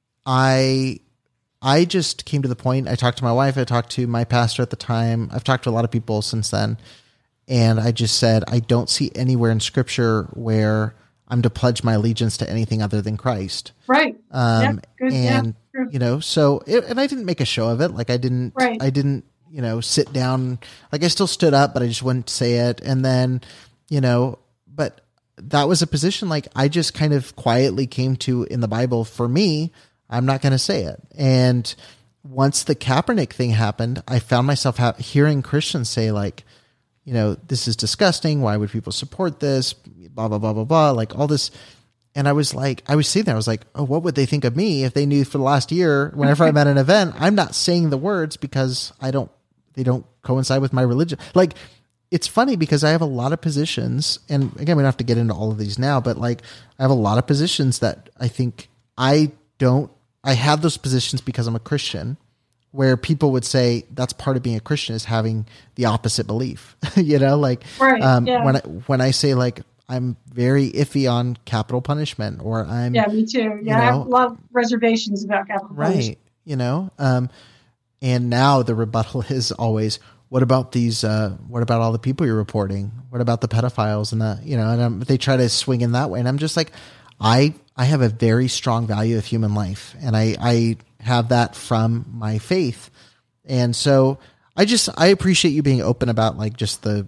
I I just came to the point. I talked to my wife. I talked to my pastor at the time. I've talked to a lot of people since then, and I just said I don't see anywhere in Scripture where I'm to pledge my allegiance to anything other than Christ. Right. Um, yeah, good. and Yeah. you know, so, it, and I didn't make a show of it. Like I didn't, right. I didn't, you know, sit down, like I still stood up, but I just wouldn't say it. And then, you know, but that was a position like I just kind of quietly came to in the Bible. For me, I'm not going to say it. And once the Kaepernick thing happened, I found myself ha- hearing Christians say like, you know, this is disgusting. Why would people support this? Blah, blah, blah, blah, blah. Like all this. And I was like, I was sitting there, I was like, oh, what would they think of me if they knew for the last year, whenever I'm at an event, I'm not saying the words because I don't, they don't coincide with my religion. Like it's funny because I have a lot of positions, and again, we don't have to get into all of these now, but like I have a lot of positions that I think I don't, I have those positions because I'm a Christian, where people would say that's part of being a Christian is having the opposite belief, you know, like right, um, yeah. when I, when I say like, I'm very iffy on capital punishment, or I'm, yeah, me too. Yeah. I know, have a lot of reservations about capital right. punishment. You know, um, and now the rebuttal is always, what about these, uh, what about all the people you're reporting? What about the pedophiles and the, you know, and um, they try to swing in that way. And I'm just like, I, I have a very strong value of human life. And I, I have that from my faith. And so I just, I appreciate you being open about like just the,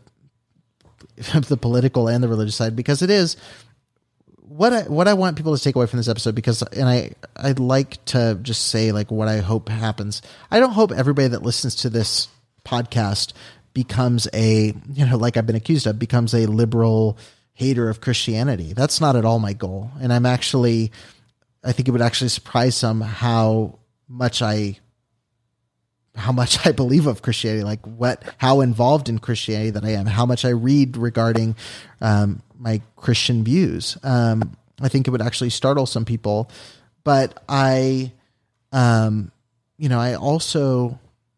the political and the religious side, because it is what I, what I want people to take away from this episode, because, and I, I'd like to just say like what I hope happens. I don't hope everybody that listens to this podcast becomes a, you know, like I've been accused of, becomes a liberal hater of Christianity. That's not at all my goal. And I'm actually, I think it would actually surprise some how much I, how much I believe of Christianity, like what, how involved in Christianity that I am, how much I read regarding um, my Christian views. Um, I think it would actually startle some people, but I, um, you know, I also,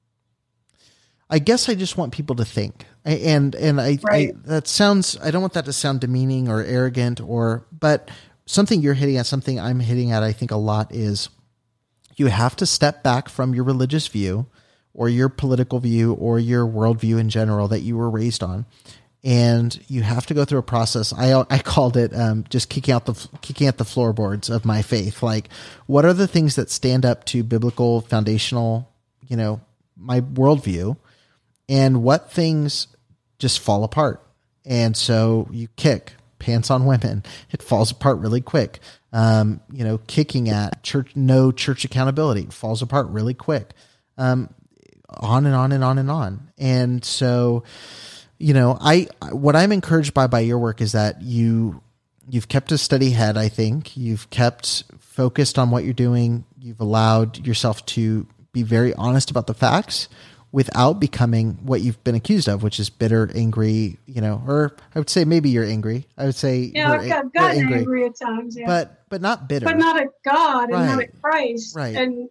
I guess I just want people to think, I, and, and I, right. I, that sounds, I don't want that to sound demeaning or arrogant or, but something you're hitting at, something I'm hitting at, I think a lot is you have to step back from your religious view or your political view or your worldview in general that you were raised on. And you have to go through a process. I, I called it um, just kicking out the, kicking out the floorboards of my faith. Like, what are the things that stand up to biblical foundational, you know, my worldview, and what things just fall apart. And so you kick pants on women. It falls apart really quick. Um, you know, kicking at church, no church accountability, it falls apart really quick. Um, on and on and on and on. And so, you know, I, what I'm encouraged by, by your work is that you, you've kept a steady head. I think you've kept focused on what you're doing. You've allowed yourself to be very honest about the facts without becoming what you've been accused of, which is bitter, angry, you know, or I would say maybe you're angry. I would say, yeah, I've got, gotten angry. angry at times, yeah. But, but not bitter. But not at God right. and not at Christ. Right. And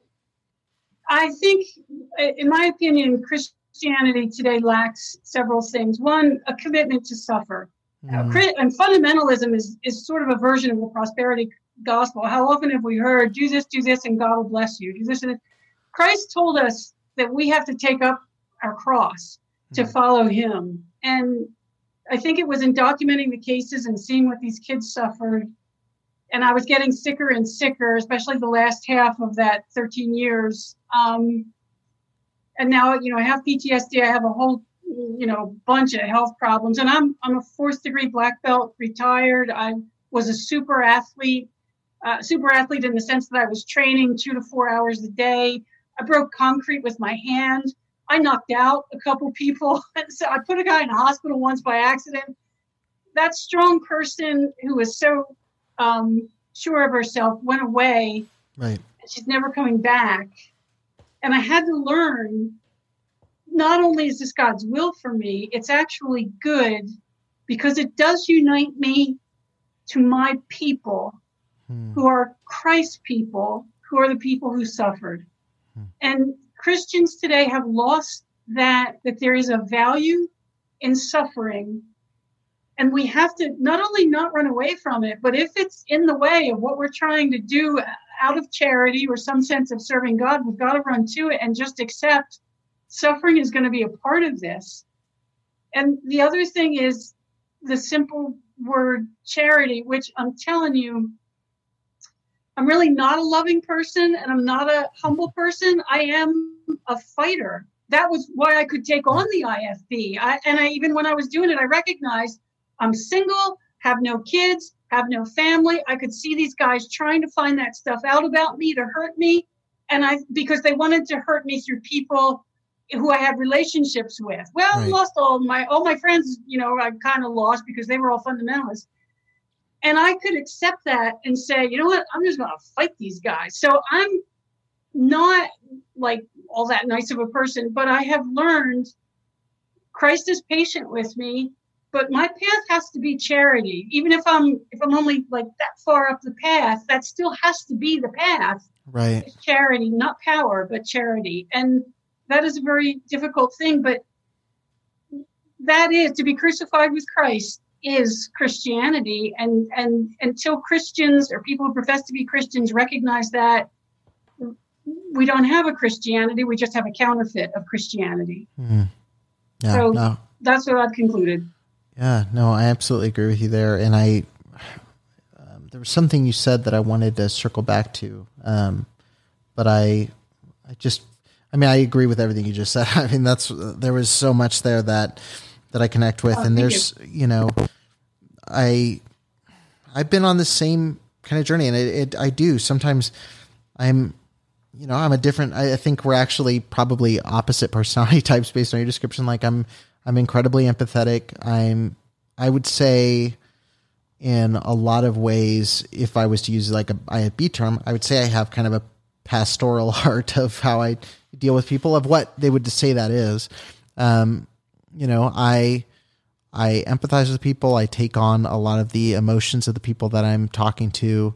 I think, in my opinion, Christianity today lacks several things. One, a commitment to suffer. Mm. Uh, and fundamentalism is, is sort of a version of the prosperity gospel. How often have we heard, do this, do this, and God will bless you. Do this and this. Christ told us that we have to take up our cross to mm. follow him. And I think it was in documenting the cases and seeing what these kids suffered. And I was getting sicker and sicker, especially the last half of that thirteen years. Um, and now, you know, I have P T S D. I have a whole, you know, bunch of health problems. And I'm I'm a fourth degree black belt, retired. I was a super athlete, uh, super athlete in the sense that I was training two to four hours a day. I broke concrete with my hand. I knocked out a couple people. So I put a guy in a hospital once by accident. That strong person who was so um, sure of herself went away. Right. And she's never coming back. And I had to learn, not only is this God's will for me, it's actually good because it does unite me to my people hmm. who are Christ people, who are the people who suffered. Hmm. And Christians today have lost that, that there is a value in suffering. And we have to not only not run away from it, but if it's in the way of what we're trying to do out of charity or some sense of serving God, we've got to run to it and just accept suffering is going to be a part of this. And the other thing is the simple word charity, which I'm telling you, I'm really not a loving person and I'm not a humble person. I am a fighter. That was why I could take on the I F B. I, and I, even when I was doing it, I recognized I'm single, have no kids, have no family. I could see these guys trying to find that stuff out about me to hurt me. And I, because they wanted to hurt me through people who I had relationships with. Well, right. I lost all my, all my friends, you know, I kind of lost because they were all fundamentalists. And I could accept that and say, you know what, I'm just going to fight these guys. So I'm not like all that nice of a person, but I have learned Christ is patient with me, but my path has to be charity. Even if I'm if I'm only like that far up the path, that still has to be the path. Right. It's charity, not power, but charity. And that is a very difficult thing, but that is, to be crucified with Christ is Christianity. And, and until Christians or people who profess to be Christians recognize that, we don't have a Christianity, we just have a counterfeit of Christianity. Mm. Yeah, so no. That's what I've concluded. Yeah, no, I absolutely agree with you there. And I, um, there was something you said that I wanted to circle back to. Um, but I, I just, I mean, I agree with everything you just said. I mean, that's, there was so much there that, that I connect with. Oh, and thank there's, you. you know, I, I've been on the same kind of journey, and it, it I do. Sometimes I'm, you know, I'm a different, I, I think we're actually probably opposite personality types based on your description. Like I'm, I'm incredibly empathetic. I'm, I would say in a lot of ways, if I was to use like a I F B term, I would say I have kind of a pastoral heart of how I deal with people, of what they would say that is. Um, you know, I, I empathize with people. I take on a lot of the emotions of the people that I'm talking to.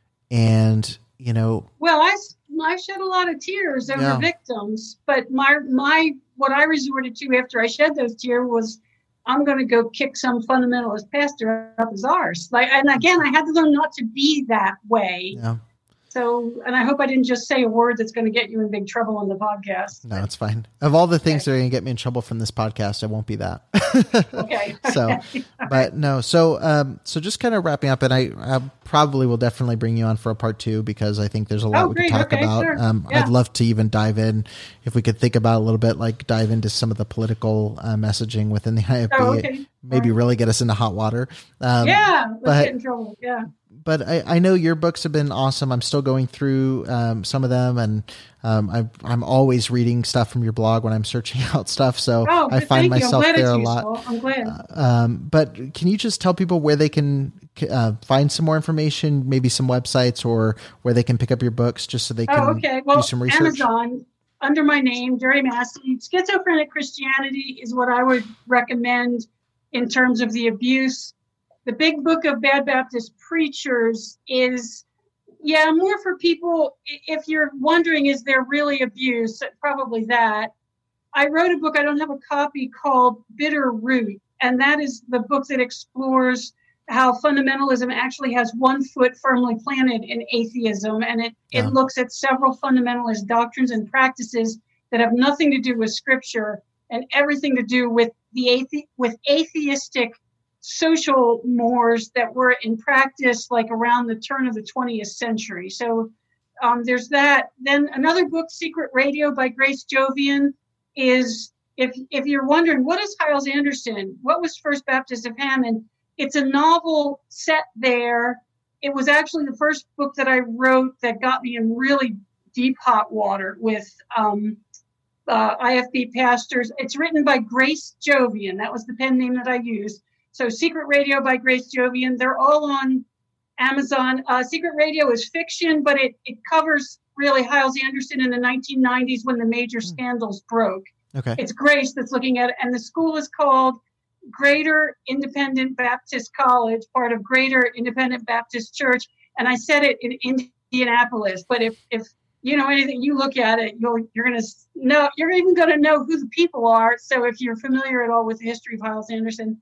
And, you know, well, I, I shed a lot of tears over yeah. victims, but my, my, what I resorted to after I shed those tears was, I'm going to go kick some fundamentalist pastor up his arse. Like, and again, I had to learn not to be that way. Yeah. So, and I hope I didn't just say a word that's going to get you in big trouble on the podcast. No, it's fine. Of all the things okay. that are going to get me in trouble from this podcast, it won't be that. Okay. So, but no, so, um, so just kind of wrapping up, and I, I probably will definitely bring you on for a part two, because I think there's a lot oh, we great. could talk okay, about. Sure. Um, yeah. I'd love to even dive in, if we could think about a little bit, like dive into some of the political uh, messaging within the I F B, oh, okay. maybe right. really get us into hot water. Um, yeah. Let's but, get in trouble. Yeah. But I, I know your books have been awesome. I'm still going through um, some of them, and um, I'm I'm always reading stuff from your blog when I'm searching out stuff. So oh, I find myself there a useful. lot. I'm glad. Uh, um, but can you just tell people where they can uh, find some more information, maybe some websites, or where they can pick up your books, just so they can oh, okay. well, do some research? Amazon, under my name, Jerry Massey. Schizophrenic Christianity is what I would recommend in terms of the abuse. The Big Book of Bad Baptist Preachers is, yeah, more for people, if you're wondering, is there really abuse? Probably that. I wrote a book, I don't have a copy, called Bitter Root, and that is the book that explores how fundamentalism actually has one foot firmly planted in atheism, and it, yeah. it looks at several fundamentalist doctrines and practices that have nothing to do with Scripture and everything to do with the athe- with atheistic social mores that were in practice like around the turn of the twentieth century. So um, there's that. Then another book, Secret Radio by Grace Jovian, is, if if you're wondering, what is Hyles Anderson? What was First Baptist of Hammond? It's a novel set there. It was actually the first book that I wrote that got me in really deep hot water with um, uh, I F B pastors. It's written by Grace Jovian. That was the pen name that I used. So Secret Radio by Grace Jovian, they're all on Amazon. Uh, Secret Radio is fiction, but it, it covers really Hyles Anderson in the nineteen nineties when the major scandals broke. Okay. It's Grace that's looking at it. And the school is called Greater Independent Baptist College, part of Greater Independent Baptist Church. And I said it in Indianapolis, but if, if you know anything, you look at it, you'll, you're going to know, you're even going to know who the people are. So if you're familiar at all with the history of Hyles Anderson,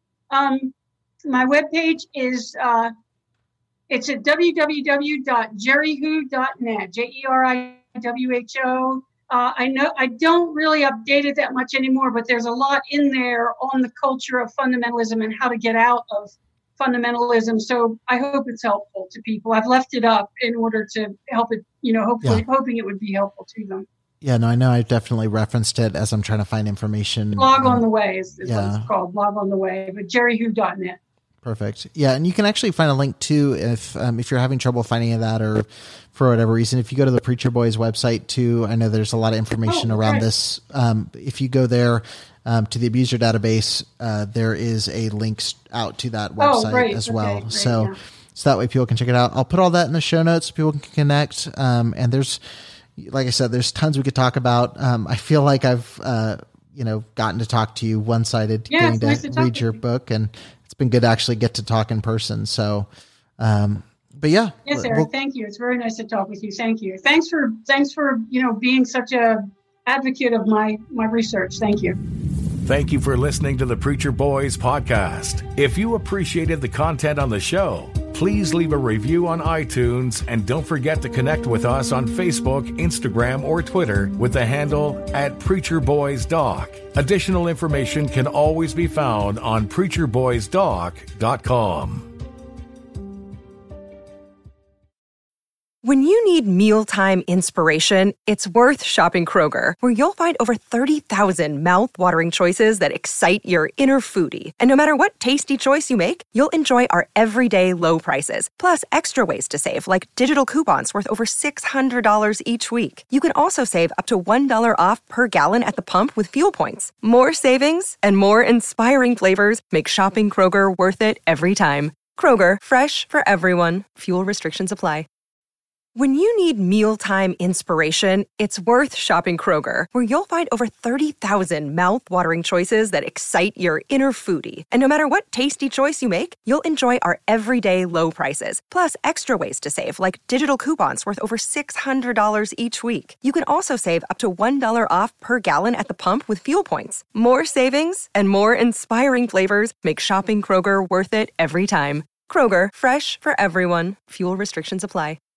Um, my webpage is, uh, it's at w w w dot jerry who dot net, J E R I W H O. Uh, I know I don't really update it that much anymore, but there's a lot in there on the culture of fundamentalism and how to get out of fundamentalism. So I hope it's helpful to people. I've left it up in order to help it, you know, hopefully yeah. hoping it would be helpful to them. Yeah, no, I know I definitely referenced it as I'm trying to find information. Blog on the Way is, is yeah. what it's called, Blog on the Way, but jerry who dot net. Perfect. Yeah, and you can actually find a link too if um, if you're having trouble finding that, or for whatever reason, if you go to the Preacher Boys website too. I know there's a lot of information oh, around right. this. Um, if you go there um, to the abuser database, uh, there is a link out to that website oh, great. as okay, well. great, so, yeah. so that way people can check it out. I'll put all that in the show notes so people can connect. Um, and there's, like I said, there's tons we could talk about. Um, I feel like I've uh, you know, gotten to talk to you one-sided, yeah, getting it's to, nice to read your book, and it's been good to actually get to talk in person. So, um, but yeah. Yes, Eric. We'll, thank you. It's very nice to talk with you. Thank you. Thanks for, thanks for, you know, being such a advocate of my, my research. Thank you. Thank you for listening to the Preacher Boys podcast. If you appreciated the content on the show, please leave a review on iTunes, and don't forget to connect with us on Facebook, Instagram, or Twitter with the handle at Preacher Boys Doc. Additional information can always be found on preacher boys doc dot com. When you need mealtime inspiration, it's worth shopping Kroger, where you'll find over thirty thousand mouth-watering choices that excite your inner foodie. And no matter what tasty choice you make, you'll enjoy our everyday low prices, plus extra ways to save, like digital coupons worth over six hundred dollars each week. You can also save up to one dollar off per gallon at the pump with fuel points. More savings and more inspiring flavors make shopping Kroger worth it every time. Kroger, fresh for everyone. Fuel restrictions apply. When you need mealtime inspiration, it's worth shopping Kroger, where you'll find over thirty thousand mouth-watering choices that excite your inner foodie. And no matter what tasty choice you make, you'll enjoy our everyday low prices, plus extra ways to save, like digital coupons worth over six hundred dollars each week. You can also save up to one dollar off per gallon at the pump with fuel points. More savings and more inspiring flavors make shopping Kroger worth it every time. Kroger, fresh for everyone. Fuel restrictions apply.